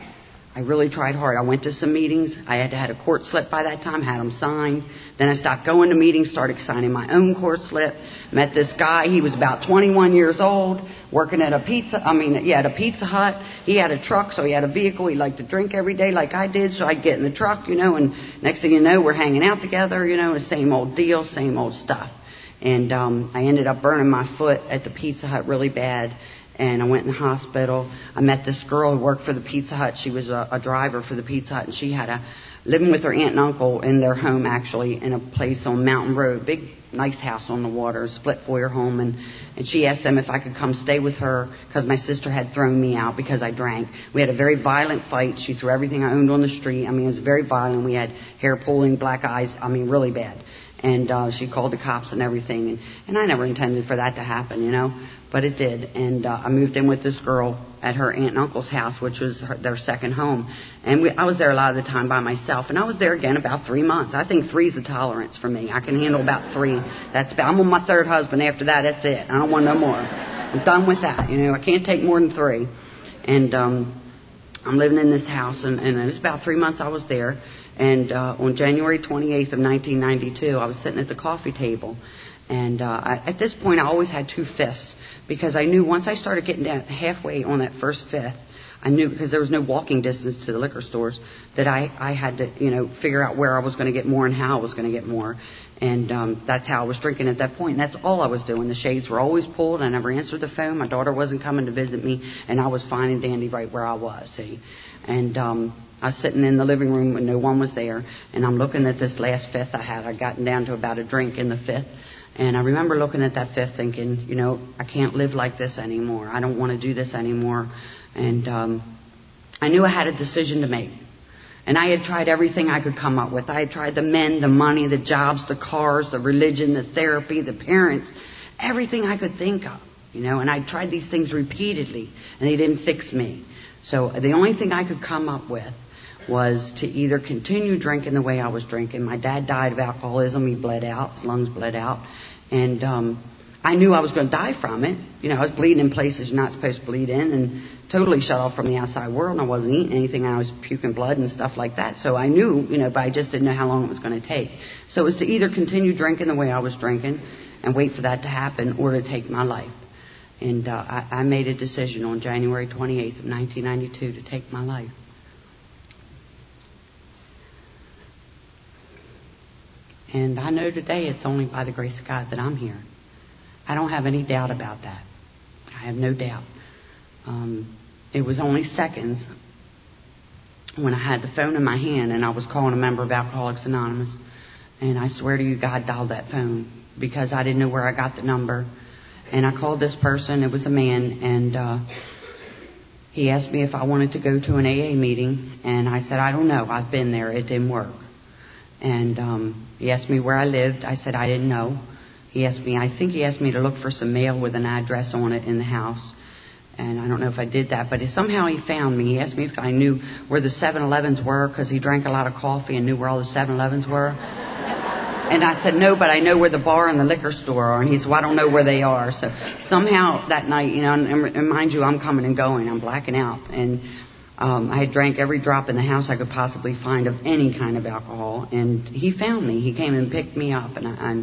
I really tried hard. I went to some meetings. I had had a court slip by that time, had them signed. Then I stopped going to meetings, started signing my own court slip. Met this guy. He was about twenty-one years old, working at a pizza, I mean, yeah, at a Pizza Hut. He had a truck, so he had a vehicle. He liked to drink every day like I did, so I'd get in the truck, you know, and next thing you know, we're hanging out together, you know, the same old deal, same old stuff. And um, I ended up burning my foot at the Pizza Hut really bad. And I went in the hospital. I met this girl who worked for the Pizza Hut. She was a, a driver for the Pizza Hut, and she had a living with her aunt and uncle in their home, actually, in a place on Mountain Road, big, nice house on the water, split foyer home. And, and she asked them if I could come stay with her because my sister had thrown me out because I drank. We had a very violent fight. She threw everything I owned on the street. I mean, it was very violent. We had hair pulling, black eyes. I mean, really bad. And uh, she called the cops and everything. And, and I never intended for that to happen, you know. But it did. And uh, I moved in with this girl at her aunt and uncle's house, which was her, their second home. And we, I was there a lot of the time by myself. And I was there again about three months. I think three's the tolerance for me. I can handle about three. That's about, I'm on my third husband. After that, that's it. I don't want no more. I'm done with that. You know, I can't take more than three. And um, I'm living in this house. And, and it was about three months I was there. And uh, on January twenty-eighth of nineteen ninety-two, I was sitting at the coffee table. And uh, I, at this point, I always had two fifths. Because I knew once I started getting down halfway on that first fifth, I knew, because there was no walking distance to the liquor stores, that I, I had to, you know, figure out where I was going to get more and how I was going to get more. And um, that's how I was drinking at that point. And that's all I was doing. The shades were always pulled. I never answered the phone. My daughter wasn't coming to visit me. And I was fine and dandy right where I was, see. And um, I was sitting in the living room when no one was there. And I'm looking at this last fifth I had. I'd gotten down to about a drink in the fifth. And I remember looking at that fifth thinking, you know, I can't live like this anymore. I don't want to do this anymore. And um, I knew I had a decision to make. And I had tried everything I could come up with. I had tried the men, the money, the jobs, the cars, the religion, the therapy, the parents, everything I could think of, you know. And I tried these things repeatedly, and they didn't fix me. So the only thing I could come up with was to either continue drinking the way I was drinking. My dad died of alcoholism. He bled out. His lungs bled out. And um, I knew I was going to die from it. You know, I was bleeding in places you're not supposed to bleed in and totally shut off from the outside world. And I wasn't eating anything. I was puking blood and stuff like that. So I knew, you know, but I just didn't know how long it was going to take. So it was to either continue drinking the way I was drinking and wait for that to happen or to take my life. And uh, I, I made a decision on January twenty-eighth of nineteen ninety-two to take my life. And I know today it's only by the grace of God that I'm here. I don't have any doubt about that. I have no doubt. Um, it was only seconds when I had the phone in my hand and I was calling a member of Alcoholics Anonymous. And I swear to you, God dialed that phone because I didn't know where I got the number. And I called this person. It was a man. And uh, he asked me if I wanted to go to an A A meeting. And I said, I don't know. I've been there. It didn't work. And um, he asked me where I lived. I said I didn't know. He asked me, I think he asked me to look for some mail with an address on it in the house. And I don't know if I did that, but somehow he found me. He asked me if I knew where the seven elevens were because he drank a lot of coffee and knew where all the seven elevens were. And I said, no, but I know where the bar and the liquor store are. And he said, well, I don't know where they are. So somehow that night, you know, and, and mind you, I'm coming and going. I'm blacking out. And um, I had drank every drop in the house I could possibly find of any kind of alcohol. And he found me. He came and picked me up. And I, and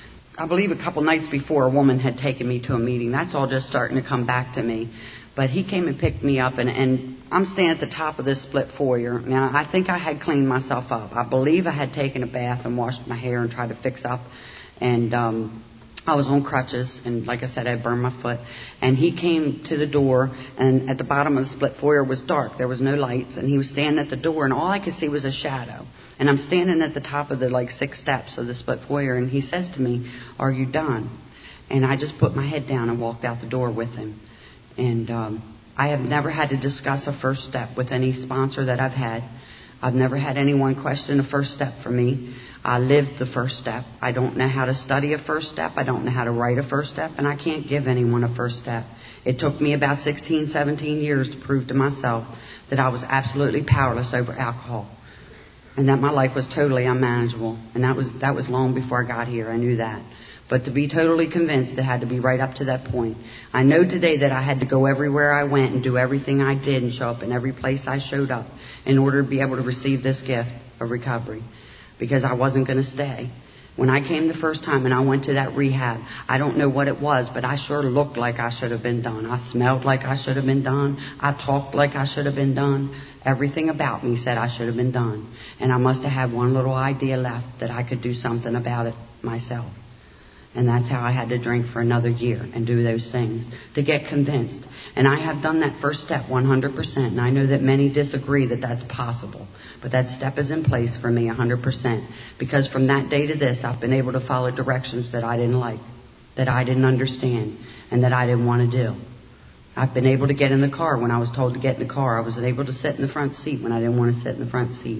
I believe a couple nights before, a woman had taken me to a meeting. That's all just starting to come back to me. But he came and picked me up, and, and I'm standing at the top of this split foyer. Now, I think I had cleaned myself up. I believe I had taken a bath and washed my hair and tried to fix up. And um, I was on crutches, and like I said, I had burned my foot. And he came to the door, and at the bottom of the split foyer was dark. There was no lights, and he was standing at the door, and all I could see was a shadow. And I'm standing at the top of the, like, six steps of the split foyer, and he says to me, are you done? And I just put my head down and walked out the door with him. And um, I have never had to discuss a first step with any sponsor that I've had. I've never had anyone question a first step for me. I lived the first step. I don't know how to study a first step. I don't know how to write a first step. And I can't give anyone a first step. It took me about sixteen, seventeen years to prove to myself that I was absolutely powerless over alcohol. And that my life was totally unmanageable. And that was that was long before I got here. I knew that. But to be totally convinced, it had to be right up to that point. I know today that I had to go everywhere I went and do everything I did and show up in every place I showed up in order to be able to receive this gift of recovery, because I wasn't going to stay. When I came the first time and I went to that rehab, I don't know what it was, but I sure looked like I should have been done. I smelled like I should have been done. I talked like I should have been done. Everything about me said I should have been done. And I must have had one little idea left that I could do something about it myself. And that's how I had to drink for another year and do those things to get convinced. And I have done that first step one hundred percent. And I know that many disagree that that's possible. But that step is in place for me one hundred percent. Because from that day to this, I've been able to follow directions that I didn't like, that I didn't understand, and that I didn't want to do. I've been able to get in the car when I was told to get in the car. I was able to sit in the front seat when I didn't want to sit in the front seat.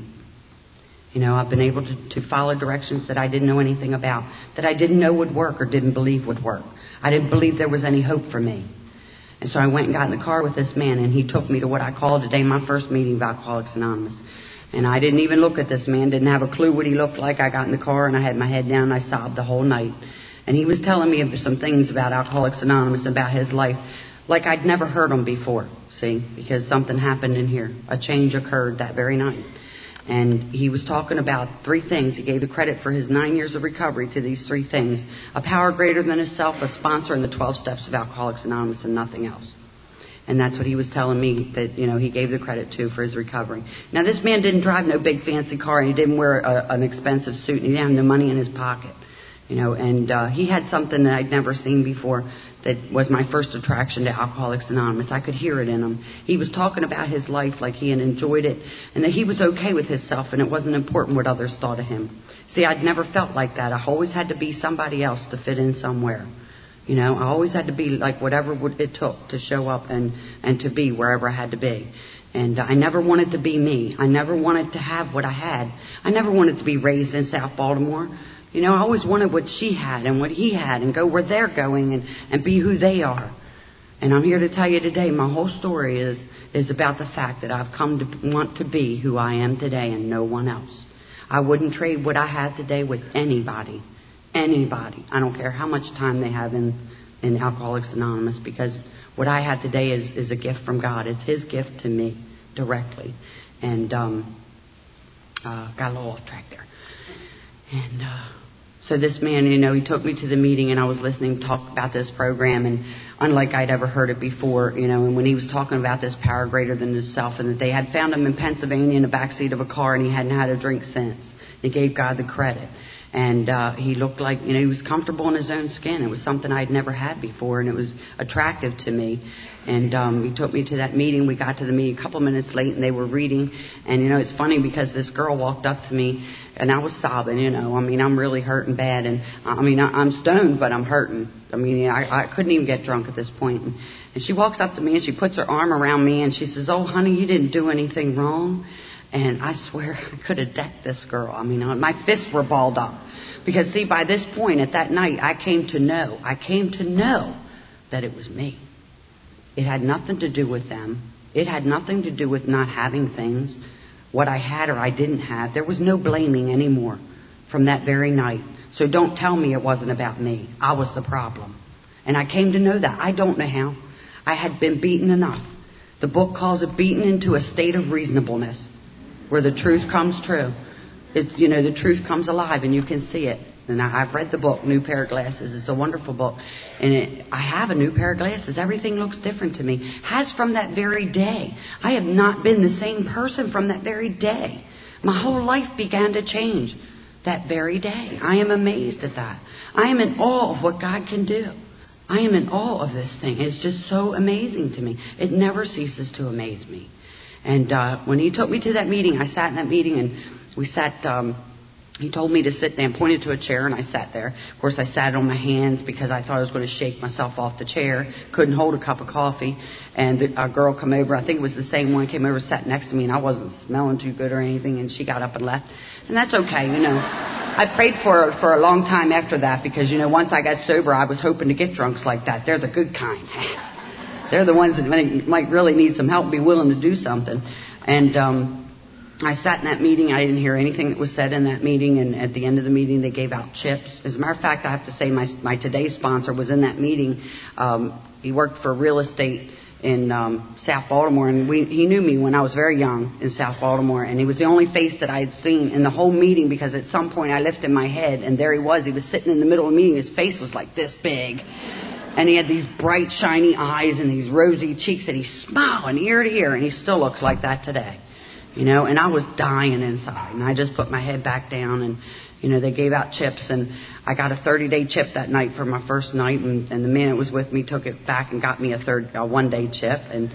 You know, I've been able to, to follow directions that I didn't know anything about, that I didn't know would work or didn't believe would work. I didn't believe there was any hope for me. And so I went and got in the car with this man, and he took me to what I call today my first meeting of Alcoholics Anonymous. And I didn't even look at this man, didn't have a clue what he looked like. I got in the car, and I had my head down, and I sobbed the whole night. And he was telling me some things about Alcoholics Anonymous, about his life, like I'd never heard them before, see, because something happened in here. A change occurred that very night. And he was talking about three things. He gave the credit for his nine years of recovery to these three things. A power greater than himself, a sponsor, and the twelve steps of Alcoholics Anonymous, and nothing else. And that's what he was telling me that, you know, he gave the credit to for his recovery. Now, this man didn't drive no big fancy car, and he didn't wear a, an expensive suit, and he didn't have no money in his pocket. You know, and uh, he had something that I'd never seen before that was my first attraction to Alcoholics Anonymous. I could hear it in him. He was talking about his life like he had enjoyed it, and that he was okay with himself, and it wasn't important what others thought of him. See, I'd never felt like that. I always had to be somebody else to fit in somewhere. You know, I always had to be like whatever it took to show up and, and to be wherever I had to be. And I never wanted to be me. I never wanted to have what I had. I never wanted to be raised in South Baltimore. You know, I always wanted what she had and what he had and go where they're going and, and be who they are. And I'm here to tell you today, my whole story is, is about the fact that I've come to want to be who I am today and no one else. I wouldn't trade what I have today with anybody. Anybody. I don't care how much time they have in, in Alcoholics Anonymous, because what I have today is, is a gift from God. It's His gift to me directly. And um, uh, got a little off track there. And uh, so this man, you know, he took me to the meeting, and I was listening to talk about this program, and unlike I'd ever heard it before, you know, and when he was talking about this power greater than himself, and that they had found him in Pennsylvania in the backseat of a car, and he hadn't had a drink since. He gave God the credit. And uh, he looked like, you know, he was comfortable in his own skin. It was something I'd never had before, and it was attractive to me. And um, he took me to that meeting. We got to the meeting a couple minutes late, and they were reading. And, you know, it's funny because this girl walked up to me, and I was sobbing, you know. I mean, I'm really hurting bad. And, I mean, I, I'm stoned, but I'm hurting. I mean, I, I couldn't even get drunk at this point. And, and she walks up to me, and she puts her arm around me, and she says, "Oh, honey, you didn't do anything wrong." And I swear I could have decked this girl. I mean, my fists were balled up. Because, see, by this point at that night, I came to know, I came to know that it was me. It had nothing to do with them. It had nothing to do with not having things, what I had or I didn't have. There was no blaming anymore from that very night. So don't tell me it wasn't about me. I was the problem. And I came to know that. I don't know how. I had been beaten enough. The book calls it beaten into a state of reasonableness, where the truth comes true. It's, you know, the truth comes alive and you can see it. And I, I've read the book, New Pair of Glasses. It's a wonderful book. And it, I have a new pair of glasses. Everything looks different to me. Has from that very day. I have not been the same person from that very day. My whole life began to change that very day. I am amazed at that. I am in awe of what God can do. I am in awe of this thing. It's just so amazing to me. It never ceases to amaze me. And uh, when he took me to that meeting, I sat in that meeting and we sat... Um, He told me to sit there and pointed to a chair, and I sat there. Of course, I sat on my hands because I thought I was going to shake myself off the chair. Couldn't hold a cup of coffee. And a girl came over, I think it was the same one, came over, sat next to me, and I wasn't smelling too good or anything, and she got up and left. And that's okay, you know. I prayed for her for a long time after that because, you know, once I got sober, I was hoping to get drunks like that. They're the good kind. They're the ones that might really need some help, be willing to do something. And um I sat in that meeting. I didn't hear anything that was said in that meeting. And at the end of the meeting, they gave out chips. As a matter of fact, I have to say my my today's sponsor was in that meeting. Um, he worked for real estate in um, South Baltimore. And we, he knew me when I was very young in South Baltimore. And he was the only face that I had seen in the whole meeting because at some point I lifted my head and there he was. He was sitting in the middle of the meeting. His face was like this big. And he had these bright, shiny eyes and these rosy cheeks. And he smiled ear to ear. And he still looks like that today. You know, and I was dying inside. And I just put my head back down and, you know, they gave out chips. And I got a thirty-day chip that night for my first night. And, and the man that was with me took it back and got me a third, a one-day chip. And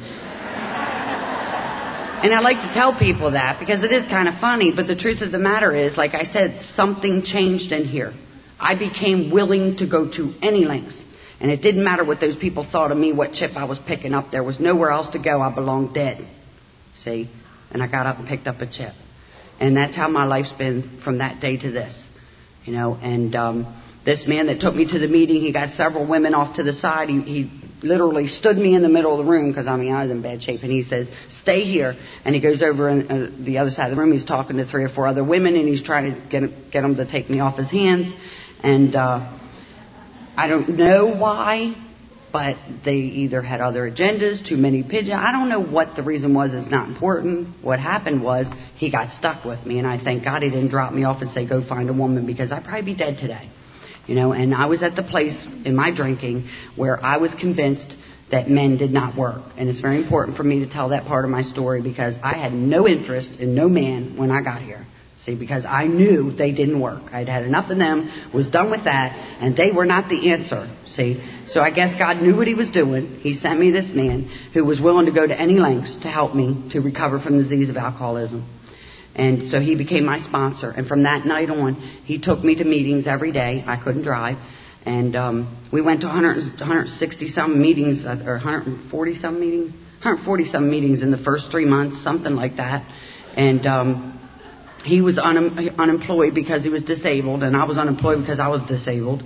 and I like to tell people that because it is kind of funny. But the truth of the matter is, like I said, something changed in here. I became willing to go to any lengths. And it didn't matter what those people thought of me, what chip I was picking up. There was nowhere else to go. I belonged dead. See? And I got up and picked up a chip. And that's how my life's been from that day to this. You know, and um, this man that took me to the meeting, he got several women off to the side. He, he literally stood me in the middle of the room because, I mean, I was in bad shape. And he says, stay here. And he goes over on uh, the other side of the room. He's talking to three or four other women, and he's trying to get, get them to take me off his hands. And uh, I don't know why, but they either had other agendas, too many pigeons. I don't know what the reason was. It's not important. What happened was he got stuck with me, and I thank God he didn't drop me off and say, go find a woman, because I'd probably be dead today. You know, and I was at the place in my drinking where I was convinced that men did not work. And it's very important for me to tell that part of my story because I had no interest in no man when I got here. See, because I knew they didn't work. I'd had enough of them, was done with that, and they were not the answer. See, so I guess God knew what he was doing. He sent me this man who was willing to go to any lengths to help me to recover from the disease of alcoholism. And so he became my sponsor. And from that night on, he took me to meetings every day. I couldn't drive. And um, we went to one hundred sixty some meetings, or one hundred forty some meetings, one hundred forty some meetings in the first three months, something like that. And um, he was un- unemployed because he was disabled, and I was unemployed because I was disabled.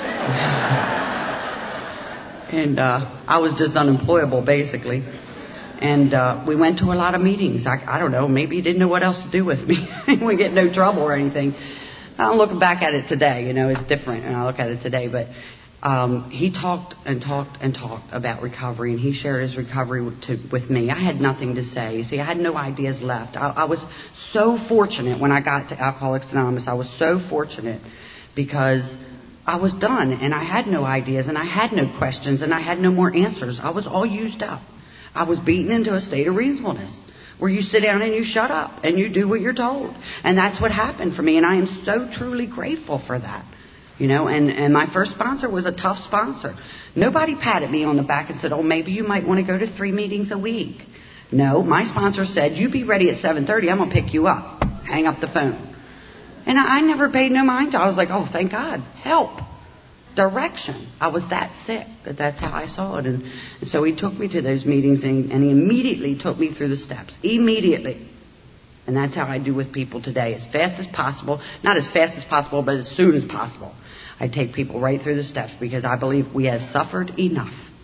And uh, I was just unemployable, basically. And uh, we went to a lot of meetings. I, I don't know, maybe he didn't know what else to do with me. We get no trouble or anything. I'm looking back at it today, you know, it's different, and I look at it today. But um, he talked and talked and talked about recovery, and he shared his recovery with, to, with me. I had nothing to say. You see, I had no ideas left. I, I was so fortunate when I got to Alcoholics Anonymous. I was so fortunate because I was done, and I had no ideas, and I had no questions, and I had no more answers. I was all used up. I was beaten into a state of reasonableness where you sit down and you shut up and you do what you're told. And that's what happened for me. And I am so truly grateful for that. You know, and, and my first sponsor was a tough sponsor. Nobody patted me on the back and said, oh, maybe you might want to go to three meetings a week. No, my sponsor said, you be ready at seven thirty. I'm going to pick you up. Hang up the phone. And I, I never paid no mind to it. I was like, oh, thank God. Help. Direction. I was that sick that that's how I saw it. And, and so he took me to those meetings, and, and he immediately took me through the steps. Immediately. And that's how I do with people today. As fast as possible. Not as fast as possible, but as soon as possible. I take people right through the steps because I believe we have suffered enough.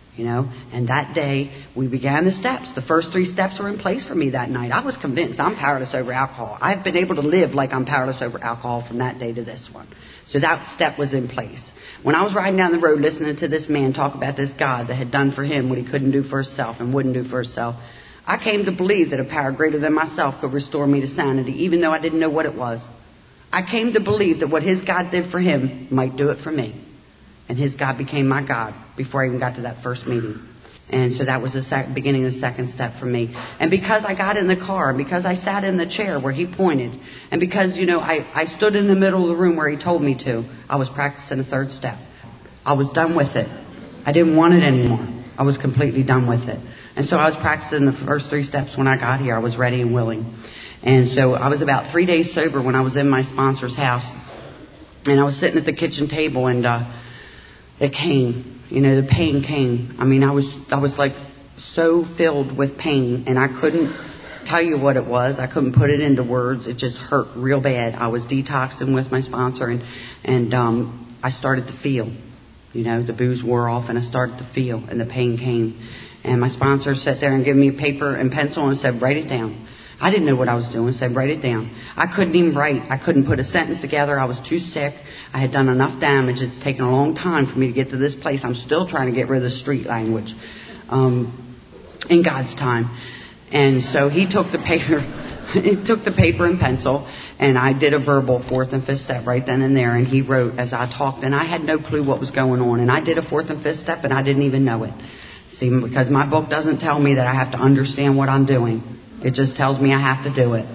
You know, and that day we began the steps. The first three steps were in place for me that night. I was convinced I'm powerless over alcohol. I've been able to live like I'm powerless over alcohol from that day to this one. So that step was in place. When I was riding down the road listening to this man talk about this God that had done for him what he couldn't do for himself and wouldn't do for himself, I came to believe that a power greater than myself could restore me to sanity, even though I didn't know what it was. I came to believe that what his God did for him might do it for me. And his God became my God before I even got to that first meeting. And so that was the sec- beginning of the second step for me. And because I got in the car, because I sat in the chair where he pointed, and because, you know, I, I stood in the middle of the room where he told me to, I was practicing the third step. I was done with it. I didn't want it anymore. I was completely done with it. And so I was practicing the first three steps when I got here. I was ready and willing. And so I was about three days sober when I was in my sponsor's house. And I was sitting at the kitchen table, and uh, it came. You know, the pain came. I mean, I was I was like so filled with pain, and I couldn't tell you what it was. I couldn't put it into words. It just hurt real bad. I was detoxing with my sponsor, and and um, I started to feel. You know, the booze wore off, and I started to feel, and the pain came. And my sponsor sat there and gave me a paper and pencil and said, write it down. I didn't know what I was doing, said, write it down. I couldn't even write. I couldn't put a sentence together. I was too sick. I had done enough damage. It's taken a long time for me to get to this place. I'm still trying to get rid of the street language um, in God's time. And so he took the paper, he took the paper and pencil, and I did a verbal fourth and fifth step right then and there. And he wrote as I talked, and I had no clue what was going on. And I did a fourth and fifth step, and I didn't even know it. See, because my book doesn't tell me that I have to understand what I'm doing. It just tells me I have to do it.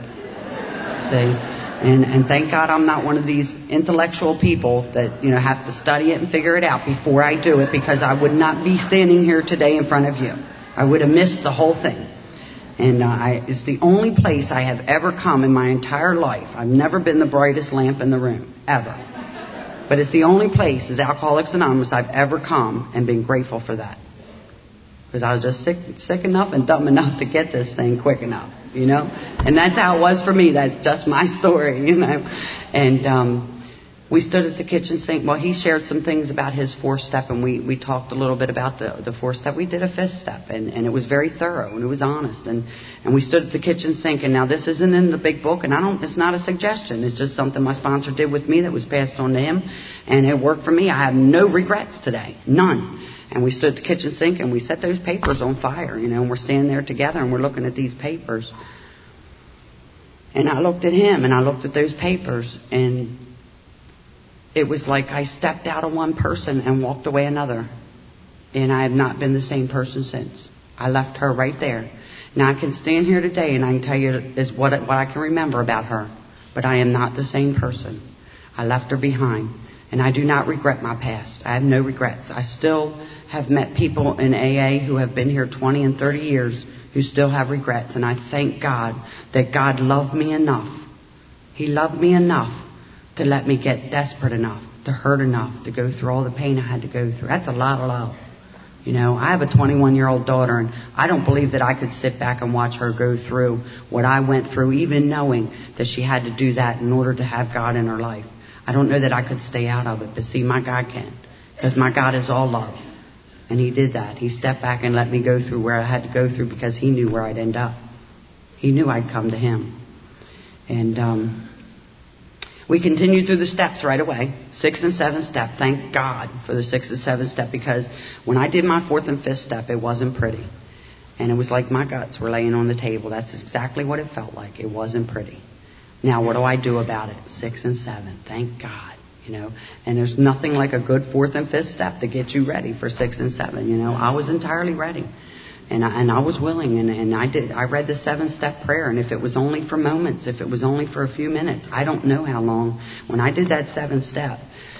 See? And, and thank God I'm not one of these intellectual people that, you know, have to study it and figure it out before I do it, because I would not be standing here today in front of you. I would have missed the whole thing. And uh, I, it's the only place I have ever come in my entire life. I've never been the brightest lamp in the room, ever. But it's the only place as Alcoholics Anonymous I've ever come and been grateful for that. Because I was just sick, sick enough and dumb enough to get this thing quick enough, you know. And that's how it was for me. That's just my story, you know. And um, we stood at the kitchen sink. Well, he shared some things about his fourth step, and we, we talked a little bit about the, the fourth step. We did a fifth step, and, and it was very thorough, and it was honest. And, and we stood at the kitchen sink, and now this isn't in the big book, and I don't. It's not a suggestion. It's just something my sponsor did with me that was passed on to him, and it worked for me. I have no regrets today, none. And we stood at the kitchen sink and we set those papers on fire, you know, and we're standing there together and we're looking at these papers. And I looked at him and I looked at those papers, and it was like I stepped out of one person and walked away another. And I have not been the same person since. I left her right there. Now I can stand here today and I can tell you is what, what I can remember about her. But I am not the same person. I left her behind. And I do not regret my past. I have no regrets. I still have met people in A A who have been here twenty and thirty years who still have regrets. And I thank God that God loved me enough. He loved me enough to let me get desperate enough, to hurt enough, to go through all the pain I had to go through. That's a lot of love. You know, I have a twenty-one-year-old daughter, and I don't believe that I could sit back and watch her go through what I went through, even knowing that she had to do that in order to have God in her life. I don't know that I could stay out of it, but see, my God can. Because my God is all love. And He did that. He stepped back and let me go through where I had to go through because He knew where I'd end up. He knew I'd come to Him. And um, we continued through the steps right away. Sixth and seventh step. Thank God for the sixth and seventh step, because when I did my fourth and fifth step, it wasn't pretty. And it was like my guts were laying on the table. That's exactly what it felt like. It wasn't pretty. Now, what do I do about it? Six and seven. Thank God. You know, and there's nothing like a good fourth and fifth step to get you ready for six and seven. You know, I was entirely ready, and I, and I was willing, and, and I did. I read the seven step prayer, and if it was only for moments, if it was only for a few minutes, I don't know how long. When I did that seventh step,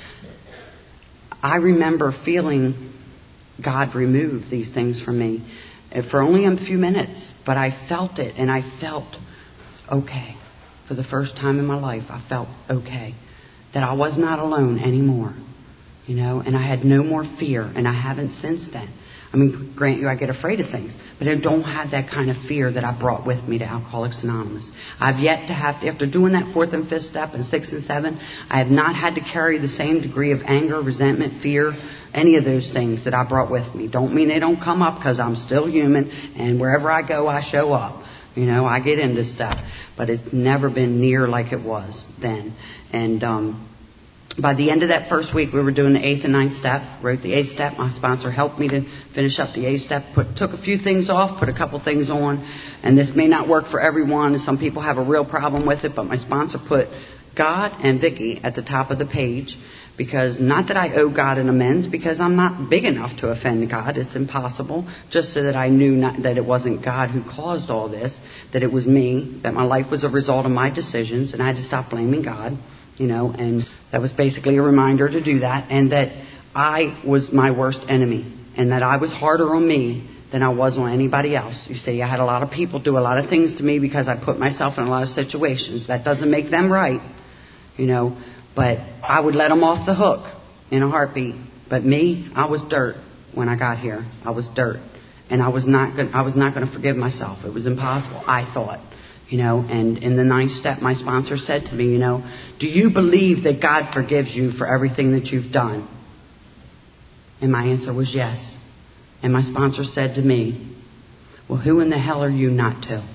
I remember feeling God remove these things from me for only a few minutes, but I felt it, and I felt okay. For the first time in my life, I felt okay. That I was not alone anymore. You know, and I had no more fear, and I haven't since then. I mean, grant you, I get afraid of things, but I don't have that kind of fear that I brought with me to Alcoholics Anonymous. I've yet to have, to, after doing that fourth and fifth step and six and seven, I have not had to carry the same degree of anger, resentment, fear, any of those things that I brought with me. Don't mean they don't come up, because I'm still human, and wherever I go, I show up. You know, I get into stuff, but it's never been near like it was then. And um, by the end of that first week, we were doing the eighth and ninth step. Wrote the eighth step. My sponsor helped me to finish up the eighth step. Put, took a few things off, put a couple things on. And this may not work for everyone. Some people have a real problem with it, but my sponsor put God and Vicki at the top of the page. Because, not that I owe God an amends, because I'm not big enough to offend God. It's impossible. Just so that I knew not, that it wasn't God who caused all this, that it was me, that my life was a result of my decisions, and I had to stop blaming God, you know, and that was basically a reminder to do that, and that I was my worst enemy, and that I was harder on me than I was on anybody else. You see, I had a lot of people do a lot of things to me because I put myself in a lot of situations. That doesn't make them right, you know. But I would let them off the hook in a heartbeat. But me, I was dirt when I got here. I was dirt. And I was not going I was not going to forgive myself. It was impossible, I thought. You know, and in the ninth step, my sponsor said to me, you know, do you believe that God forgives you for everything that you've done? And my answer was yes. And my sponsor said to me, well, who in the hell are you not to?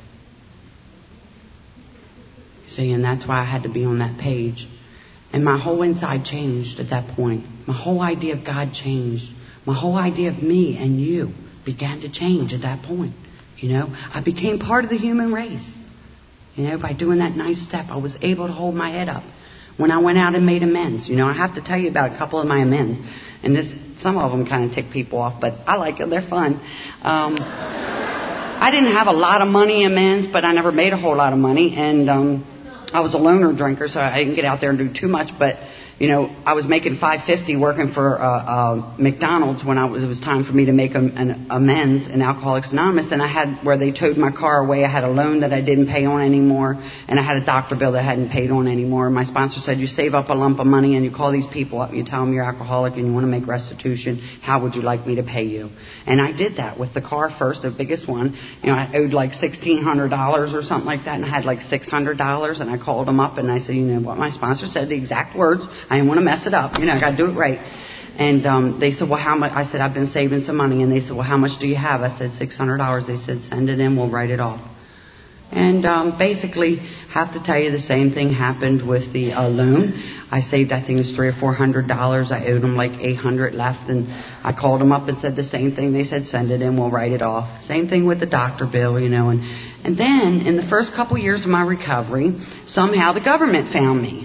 See, and that's why I had to be on that page. And my whole inside changed at that point. My whole idea of God changed. My whole idea of me and you began to change at that point. You know, I became part of the human race. You know, by doing that ninth step, I was able to hold my head up. When I went out and made amends, you know, I have to tell you about a couple of my amends. And this, some of them kind of tick people off, but I like them. They're fun. Um, I didn't have a lot of money amends, but I never made a whole lot of money. And, um, I was a loner drinker, so I didn't get out there and do too much. But, you know, I was making five fifty working for uh, uh, McDonald's when I was, it was time for me to make a, an amends in Alcoholics Anonymous. And I had, where they towed my car away, I had a loan that I didn't pay on anymore. And I had a doctor bill that I hadn't paid on anymore. My sponsor said, you save up a lump of money and you call these people up and you tell them you're alcoholic and you want to make restitution. How would you like me to pay you? And I did that with the car first, the biggest one. You know, I owed like sixteen hundred dollars or something like that, and I had like six hundred dollars. And I called them up and I said, you know what, my sponsor said the exact words. I didn't want to mess it up. You know, I got to do it right. And um, they said, well, how much? I said, I've been saving some money. And they said, well, how much do you have? I said, six hundred dollars. They said, send it in. We'll write it off. And um, basically, have to tell you the same thing happened with the uh, loan. I saved, I think it was three or four hundred dollars. I owed them like eight hundred left, and I called them up and said the same thing. They said, send it in, we'll write it off. Same thing with the doctor bill, you know. And and then in the first couple years of my recovery, somehow the government found me.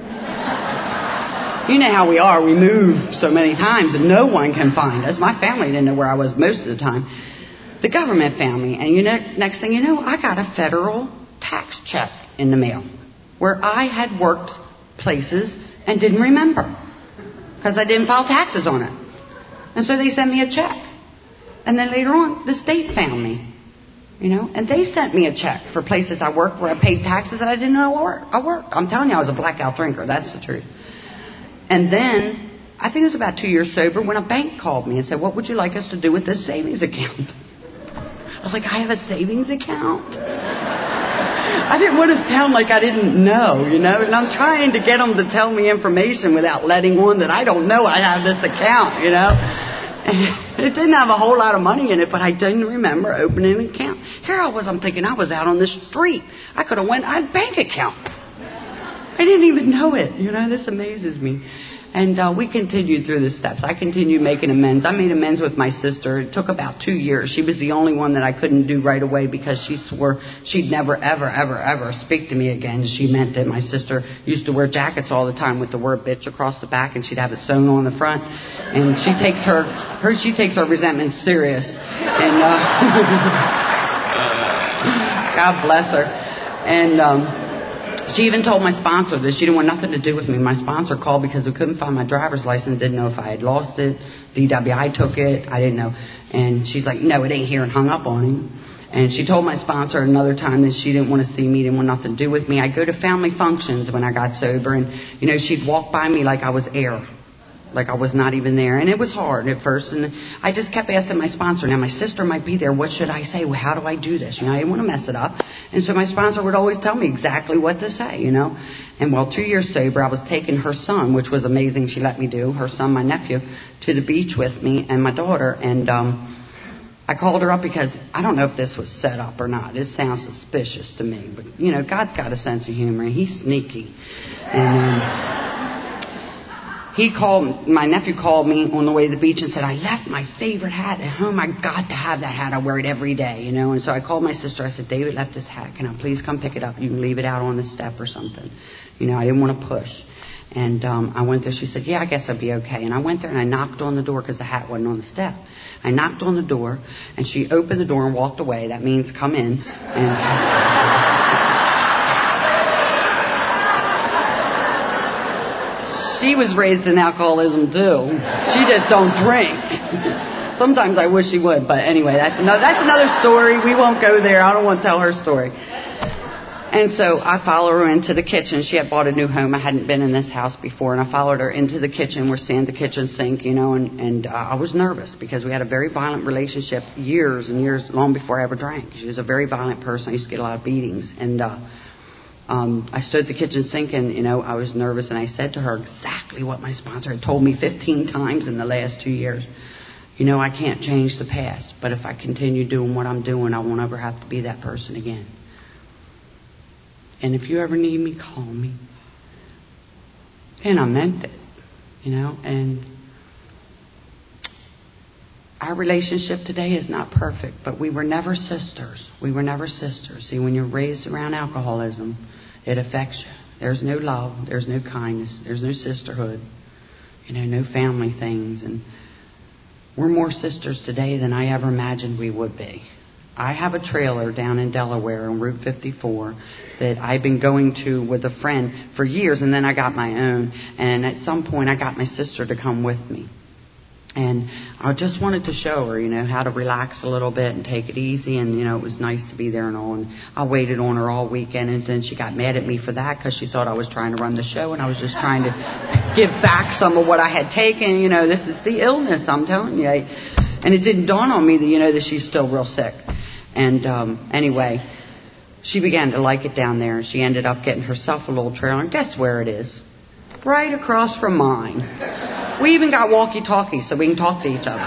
You know how we are. We move so many times and no one can find us. My family didn't know where I was most of the time. The government found me, and you know, next thing you know, I got a federal tax check in the mail where I had worked places and didn't remember because I didn't file taxes on it. And so they sent me a check. And then later on, the state found me, you know, and they sent me a check for places I worked where I paid taxes that I didn't know I worked. I worked. I'm telling you, I was a blackout drinker. That's the truth. And then, I think it was about two years sober when a bank called me and said, what would you like us to do with this savings account? I was like, I have a savings account? I didn't want to sound like I didn't know, you know, and I'm trying to get them to tell me information without letting on that I don't know I have this account, you know. And it didn't have a whole lot of money in it, but I didn't remember opening an account. Here I was, I'm thinking I was out on the street. I could have went, I had a bank account. I didn't even know it, you know, this amazes me. And uh, we continued through the steps. I continued making amends. I made amends with my sister. It took about two years. She was the only one that I couldn't do right away because she swore she'd never, ever, ever, ever speak to me again. She meant it. My sister used to wear jackets all the time with the word bitch across the back, and she'd have it sewn on the front. And she takes her, her she takes her resentment serious. And uh, God bless her. And um, she even told my sponsor that she didn't want nothing to do with me. My sponsor called because we couldn't find my driver's license, didn't know if I had lost it. D W I took it. I didn't know. And she's like, no, it ain't here, and hung up on him. And she told my sponsor another time that she didn't want to see me, didn't want nothing to do with me. I'd go to family functions when I got sober, and, you know, she'd walk by me like I was air. like I was not even there. And it was hard at first. And I just kept asking my sponsor, now my sister might be there. What should I say? Well, how do I do this? You know, I didn't want to mess it up. And so my sponsor would always tell me exactly what to say, you know. And well, two years sober, I was taking her son, which was amazing. She let me do her son, my nephew, to the beach with me and my daughter. And um, I called her up because I don't know if this was set up or not. It sounds suspicious to me. But, you know, God's got a sense of humor. He's sneaky. And um, he called, my nephew called me on the way to the beach and said, I left my favorite hat at home. I got to have that hat. I wear it every day, you know. And so I called my sister. I said, David left his hat. Can I please come pick it up? You can leave it out on the step or something. You know, I didn't want to push. And um, I went there. She said, yeah, I guess I'd be okay. And I went there and I knocked on the door because the hat wasn't on the step. I knocked on the door, and she opened the door and walked away. That means come in. And she was raised in alcoholism, too. She just don't drink. Sometimes I wish she would, but anyway, that's another, that's another story. We won't go there. I don't want to tell her story. And so I followed her into the kitchen. She had bought a new home. I hadn't been in this house before. And I followed her into the kitchen. We're seeing the kitchen sink, you know, and, and uh, I was nervous because we had a very violent relationship years and years, long before I ever drank. She was a very violent person. I used to get a lot of beatings. And uh, um, I stood at the kitchen sink and, you know, I was nervous. And I said to her exactly what my sponsor had told me fifteen times in the last two years. You know, I can't change the past. But if I continue doing what I'm doing, I won't ever have to be that person again. And if you ever need me, call me. And I meant it, you know. And our relationship today is not perfect, but we were never sisters. We were never sisters. See, when you're raised around alcoholism, it affects you. There's no love. There's no kindness. There's no sisterhood. You know, no family things. And we're more sisters today than I ever imagined we would be. I have a trailer down in Delaware on Route fifty-four that I've been going to with a friend for years, and then I got my own. And at some point, I got my sister to come with me. And I just wanted to show her, you know, how to relax a little bit and take it easy. And, you know, it was nice to be there and all. And I waited on her all weekend, and then she got mad at me for that because she thought I was trying to run the show, and I was just trying to give back some of what I had taken. You know, this is the illness, I'm telling you. And it didn't dawn on me that, you know, that she's still real sick. And um, anyway, she began to like it down there, and she ended up getting herself a little trailer. And guess where it is? Right across from mine. We even got walkie-talkies so we can talk to each other.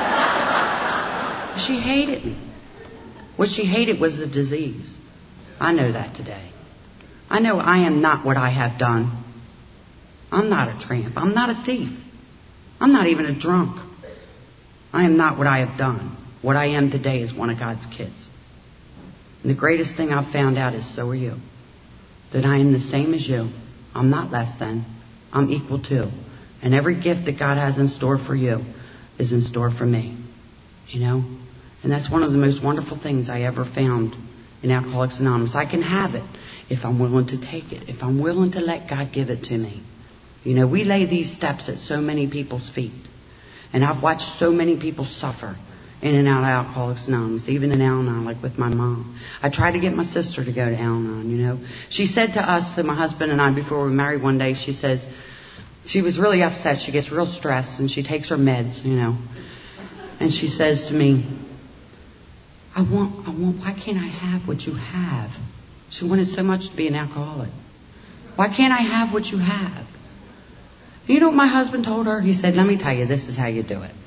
She hated me. What she hated was the disease. I know that today. I know I am not what I have done. I'm not a tramp. I'm not a thief. I'm not even a drunk. I am not what I have done. What I am today is one of God's kids. And the greatest thing I've found out is so are you. That I am the same as you. I'm not less than. I'm equal to. And every gift that God has in store for you is in store for me. You know? And that's one of the most wonderful things I ever found in Alcoholics Anonymous. I can have it if I'm willing to take it. If I'm willing to let God give it to me. You know, we lay these steps at so many people's feet. And I've watched so many people suffer in and out of Alcoholics Anonymous, even in Al-Anon, like with my mom. I tried to get my sister to go to Al-Anon, you know. She said to us, to my husband and I, before we were married one day, she says, she was really upset. She gets real stressed, and she takes her meds, you know. And she says to me, I want, I want, why can't I have what you have? She wanted so much to be an alcoholic. Why can't I have what you have? You know what my husband told her? He said, let me tell you, this is how you do it.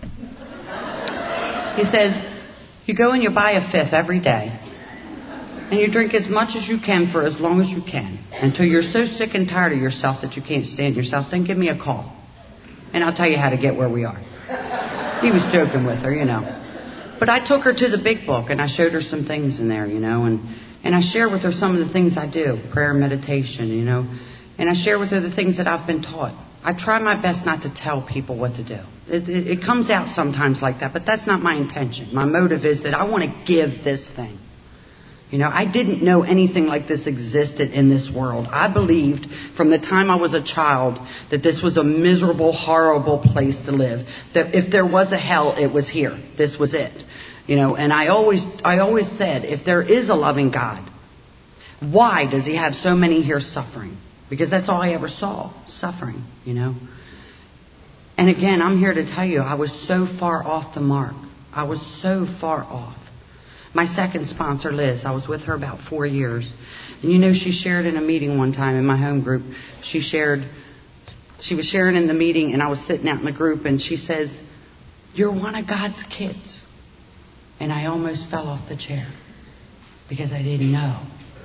He says, you go and you buy a fifth every day. And you drink as much as you can for as long as you can. Until you're so sick and tired of yourself that you can't stand yourself. Then give me a call. And I'll tell you how to get where we are. He was joking with her, you know. But I took her to the big book and I showed her some things in there, you know. And, and I share with her some of the things I do. Prayer, meditation, you know. And I share with her the things that I've been taught. I try my best not to tell people what to do. It, it, it comes out sometimes like that, but that's not my intention. My motive is that I want to give this thing. You know, I didn't know anything like this existed in this world. I believed from the time I was a child that this was a miserable, horrible place to live. That if there was a hell, it was here. This was it. You know, and I always, I always said, if there is a loving God, why does he have so many here suffering? Because that's all I ever saw, suffering, you know. And again, I'm here to tell you, I was so far off the mark. I was so far off. My second sponsor, Liz, I was with her about four years. And you know, she shared in a meeting one time in my home group. She shared, she was sharing in the meeting, and I was sitting out in the group, and she says, "You're one of God's kids." And I almost fell off the chair because I didn't know.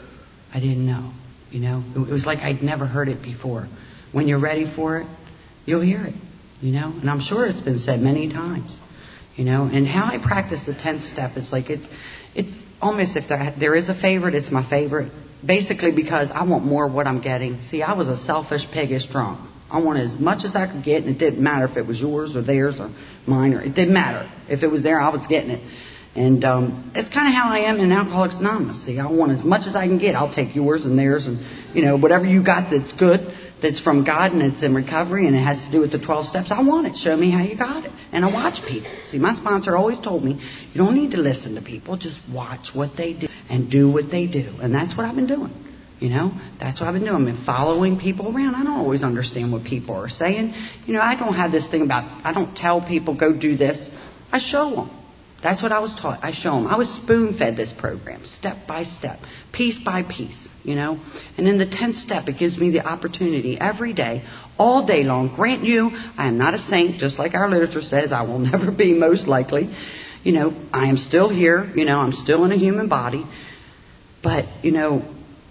I didn't know. You know, it was like I'd never heard it before. When you're ready for it, you'll hear it. You know, and I'm sure it's been said many times. You know, and how I practice the tenth step is like it's, it's almost if there, there is a favorite, it's my favorite. Basically because I want more of what I'm getting. See, I was a selfish, piggish drunk. I wanted as much as I could get, and it didn't matter if it was yours or theirs or mine, or it didn't matter. If it was there, I was getting it. And um, it's kind of how I am in Alcoholics Anonymous. See, I want as much as I can get. I'll take yours and theirs, and you know, whatever you got that's good, that's from God and it's in recovery and it has to do with the twelve steps. I want it. Show me how you got it. And I watch people. See, my sponsor always told me, you don't need to listen to people. Just watch what they do and do what they do. And that's what I've been doing. You know, that's what I've been doing. I've been following people around. I don't always understand what people are saying. You know, I don't have this thing about, I don't tell people, go do this. I show them. That's what I was taught. I show them. I was spoon-fed this program, step by step, piece by piece, you know. And in the tenth step, it gives me the opportunity every day, all day long. Grant you, I am not a saint, just like our literature says. I will never be, most likely. You know, I am still here. You know, I'm still in a human body. But, you know,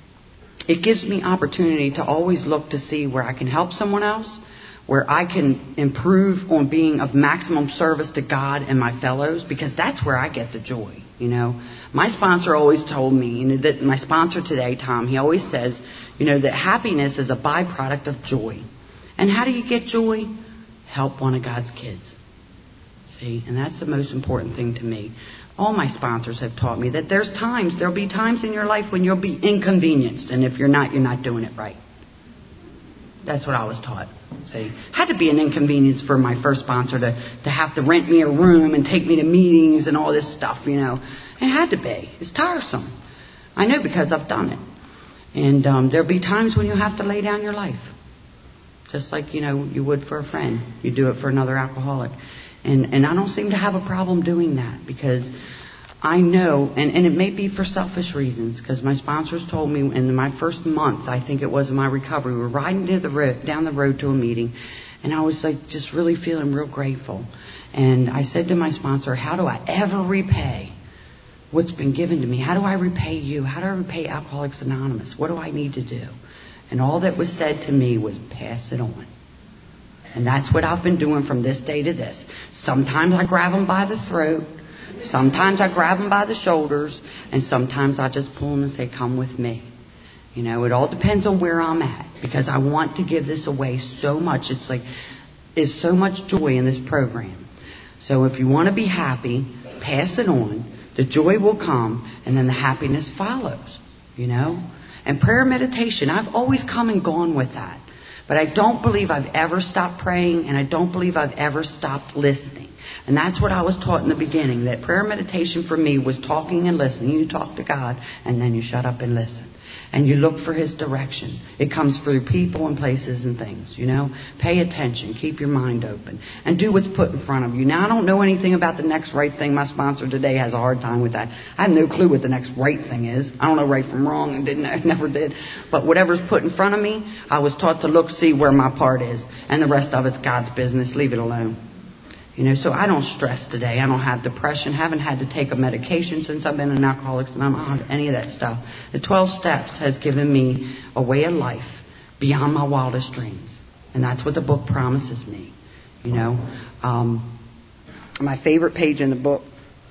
it gives me opportunity to always look to see where I can help someone else, where I can improve on being of maximum service to God and my fellows, because that's where I get the joy, you know. My sponsor always told me, you know, that my sponsor today, Tom, he always says, you know, that happiness is a byproduct of joy. And how do you get joy? Help one of God's kids. See, and that's the most important thing to me. All my sponsors have taught me that there's times, there'll be times in your life when you'll be inconvenienced, and if you're not, you're not doing it right. That's what I was taught. See, had to be an inconvenience for my first sponsor to, to have to rent me a room and take me to meetings and all this stuff, you know. It had to be. It's tiresome. I know because I've done it. And um, there'll be times when you'll have to lay down your life. Just like, you know, you would for a friend. You do it for another alcoholic. And, and I don't seem to have a problem doing that because I know, and, and it may be for selfish reasons, because my sponsors told me in my first month, I think it was in my recovery, we were riding to the road, down the road to a meeting, and I was like just really feeling real grateful. And I said to my sponsor, how do I ever repay what's been given to me? How do I repay you? How do I repay Alcoholics Anonymous? What do I need to do? And all that was said to me was pass it on. And that's what I've been doing from this day to this. Sometimes I grab them by the throat. Sometimes I grab them by the shoulders, and sometimes I just pull them and say, come with me. You know, it all depends on where I'm at, because I want to give this away so much. It's like, there's so much joy in this program. So if you want to be happy, pass it on. The joy will come, and then the happiness follows, you know. And prayer meditation, I've always come and gone with that. But I don't believe I've ever stopped praying, and I don't believe I've ever stopped listening. And that's what I was taught in the beginning, that prayer meditation for me was talking and listening. You talk to God, and then you shut up and listen. And you look for His direction. It comes through people and places and things, you know. Pay attention. Keep your mind open. And do what's put in front of you. Now, I don't know anything about the next right thing. My sponsor today has a hard time with that. I have no clue what the next right thing is. I don't know right from wrong, and didn't, I never did. But whatever's put in front of me, I was taught to look, see where my part is. And the rest of it's God's business. Leave it alone. You know, so I don't stress today. I don't have depression. Haven't had to take a medication since I've been an Alcoholics Anonymous. I don't have any of that stuff. The twelve steps has given me a way of life beyond my wildest dreams. And that's what the book promises me. You know, um, my favorite page in the book,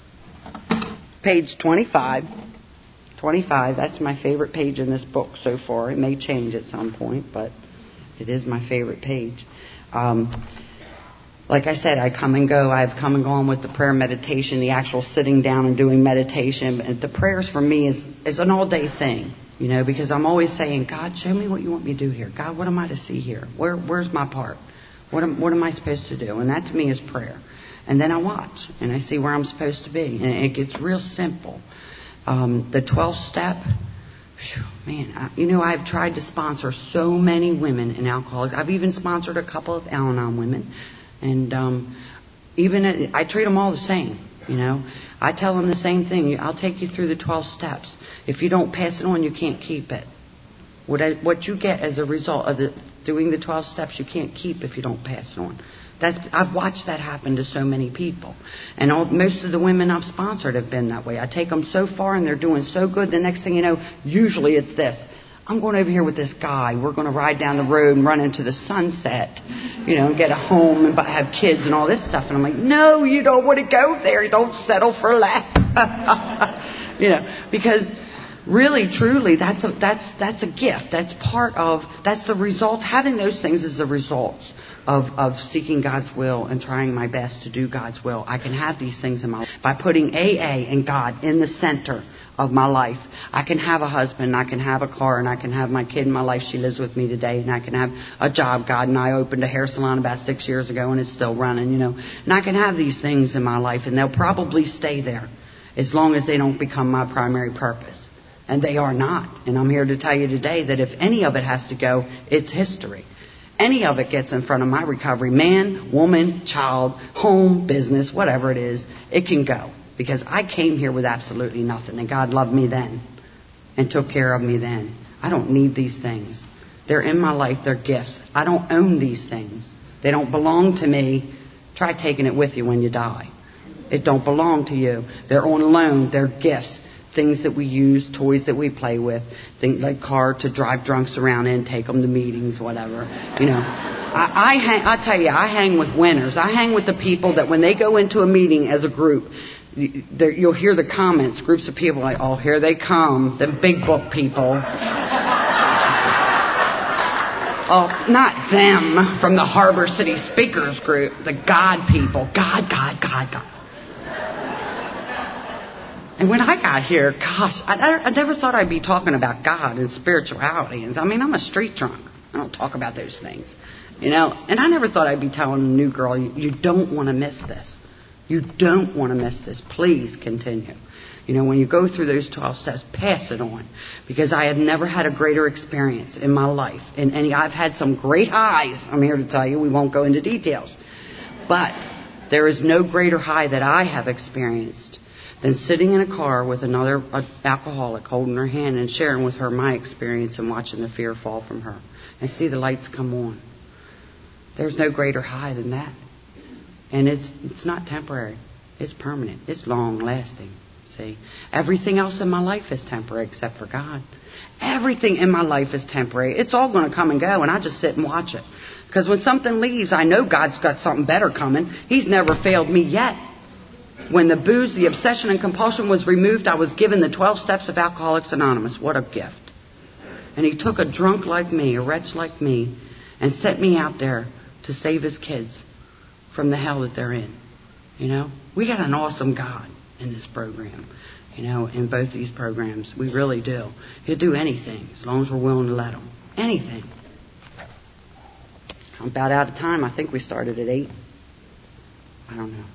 page twenty-five. twenty-five, that's my favorite page in this book so far. It may change at some point, but it is my favorite page. Um, Like I said, I come and go. I've come and gone with the prayer meditation, the actual sitting down and doing meditation. And the prayers for me is, is an all-day thing, you know, because I'm always saying, God, show me what you want me to do here. God, what am I to see here? Where, where's my part? What am, what am I supposed to do? And that to me is prayer. And then I watch and I see where I'm supposed to be. And it gets real simple. Um, the twelfth step, whew, man, I, you know, I've tried to sponsor so many women in alcoholics. I've even sponsored a couple of Al-Anon women. And um, even at, I treat them all the same, you know. I tell them the same thing. I'll take you through the twelve steps. If you don't pass it on, you can't keep it. What, I, what you get as a result of the, doing the twelve steps, you can't keep if you don't pass it on. That's, I've watched that happen to so many people. And all, most of the women I've sponsored have been that way. I take them so far and they're doing so good. The next thing you know, usually it's this. I'm going over here with this guy. We're going to ride down the road and run into the sunset, you know, get a home and have kids and all this stuff. And I'm like, no, you don't want to go there. You don't settle for less. You know, because really, truly, that's a, that's, that's a gift. That's part of, that's the result. Having those things is the result of, of seeking God's will and trying my best to do God's will. I can have these things in my life by putting A A and God in the center of my life. I can have a husband, I can have a car, and I can have my kid in my life. She lives with me today, and I can have a job. God and I opened a hair salon about six years ago, and it's still running, you know. And I can have these things in my life, and they'll probably stay there as long as they don't become my primary purpose. And they are not. And I'm here to tell you today that if any of it has to go, it's history. Any of it gets in front of my recovery, man, woman, child, home, business, whatever it is, it can go. Because I came here with absolutely nothing. And God loved me then and took care of me then. I don't need these things. They're in my life. They're gifts. I don't own these things. They don't belong to me. Try taking it with you when you die. It don't belong to you. They're on loan. They're gifts. Things that we use, toys that we play with, things like car to drive drunks around in, take them to meetings, whatever. You know, I, I hang, I tell you, I hang with winners. I hang with the people that when they go into a meeting as a group, you'll hear the comments, groups of people like, oh, here they come, the big book people. Oh, not them from the Harbor City Speakers Group, the God people. God, God, God, God. And when I got here, gosh, I, I never thought I'd be talking about God and spirituality. And I mean, I'm a street drunk. I don't talk about those things, you know. And I never thought I'd be telling a new girl, you, you don't want to miss this. You don't want to miss this. Please continue. You know, when you go through those twelve steps, pass it on. Because I have never had a greater experience in my life. And any, I've had some great highs. I'm here to tell you. We won't go into details. But there is no greater high that I have experienced than sitting in a car with another alcoholic, holding her hand and sharing with her my experience and watching the fear fall from her and see the lights come on. There's no greater high than that. And it's it's not temporary. It's permanent. It's long lasting. See? Everything else in my life is temporary except for God. Everything in my life is temporary. It's all going to come and go, and I just sit and watch it. Because when something leaves, I know God's got something better coming. He's never failed me yet. When the booze, the obsession and compulsion was removed, I was given the twelve steps of Alcoholics Anonymous. What a gift. And he took a drunk like me, a wretch like me, and sent me out there to save his kids from the hell that they're in. You know, we got an awesome God in this program, you know, in both these programs. We really do. He'll do anything as long as we're willing to let him. Anything. I'm about out of time. I think we started at eight. I don't know.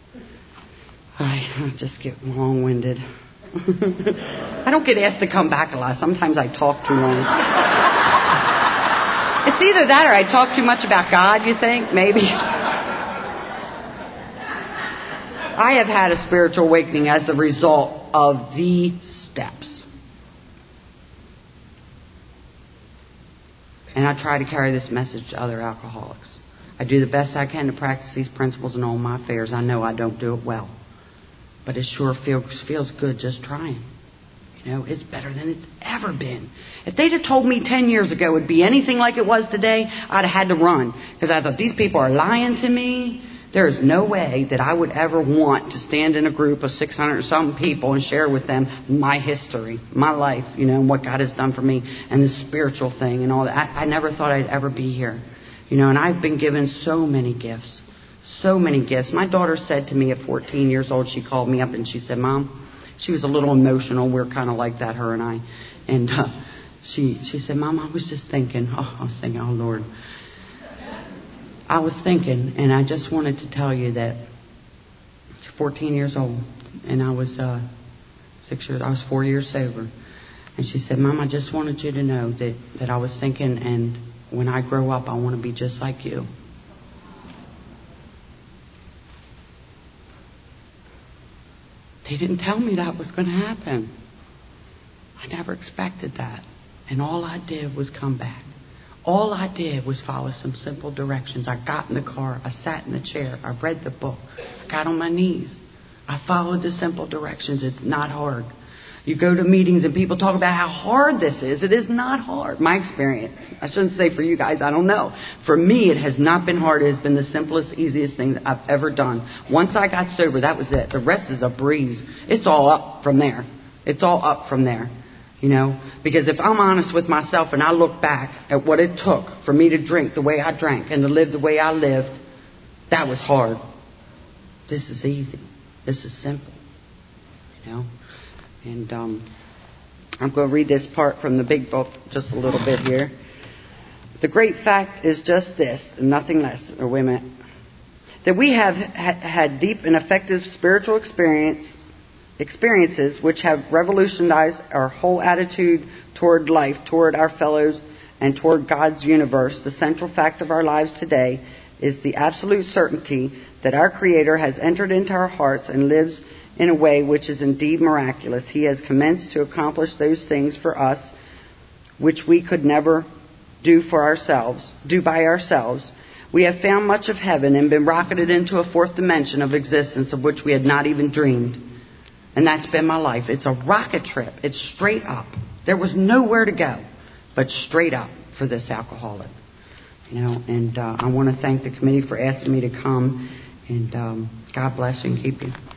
I just get long-winded. I don't get asked to come back a lot. Sometimes I talk too long. It's either that or I talk too much about God, you think? Maybe. I have had a spiritual awakening as a result of the steps. And I try to carry this message to other alcoholics. I do the best I can to practice these principles in all my affairs. I know I don't do it well. But it sure feels, feels good just trying. You know, it's better than it's ever been. If they'd have told me ten years ago it would be anything like it was today, I'd have had to run. Because I thought, these people are lying to me. There is no way that I would ever want to stand in a group of six hundred or something people and share with them my history, my life, you know, and what God has done for me and the spiritual thing and all that. I, I never thought I'd ever be here. You know, and I've been given so many gifts. So many gifts. My daughter said to me at fourteen years old, she called me up and she said, Mom, she was a little emotional. We're kind of like that, her and I. And uh, she she said, Mom, I was just thinking. Oh, I was thinking, oh, Lord. I was thinking, and I just wanted to tell you that fourteen years old, and I was uh, six years, I was four years sober. And she said, Mom, I just wanted you to know that, that I was thinking, and when I grow up, I want to be just like you. They didn't tell me that was going to happen. I never expected that. And all I did was come back. All I did was follow some simple directions. I got in the car. I sat in the chair. I read the book. I got on my knees. I followed the simple directions. It's not hard. You go to meetings and people talk about how hard this is. It is not hard. My experience. I shouldn't say for you guys. I don't know. For me, it has not been hard. It has been the simplest, easiest thing that I've ever done. Once I got sober, that was it. The rest is a breeze. It's all up from there. It's all up from there. You know, because if I'm honest with myself and I look back at what it took for me to drink the way I drank and to live the way I lived, that was hard. This is easy. This is simple. You know, and um, I'm going to read this part from the big book just a little bit here. The great fact is just this, and nothing less, or wait a minute, that we have ha- had deep and effective spiritual experience experiences which have revolutionized our whole attitude toward life, toward our fellows, and toward God's universe. The central fact of our lives today is the absolute certainty that our Creator has entered into our hearts and lives in a way which is indeed miraculous. He has commenced to accomplish those things for us which we could never do for ourselves, do by ourselves. We have found much of heaven and been rocketed into a fourth dimension of existence of which we had not even dreamed. And that's been my life. It's a rocket trip. It's straight up. There was nowhere to go but straight up for this alcoholic. You know, and uh, I want to thank the committee for asking me to come. And um, God bless you and keep you.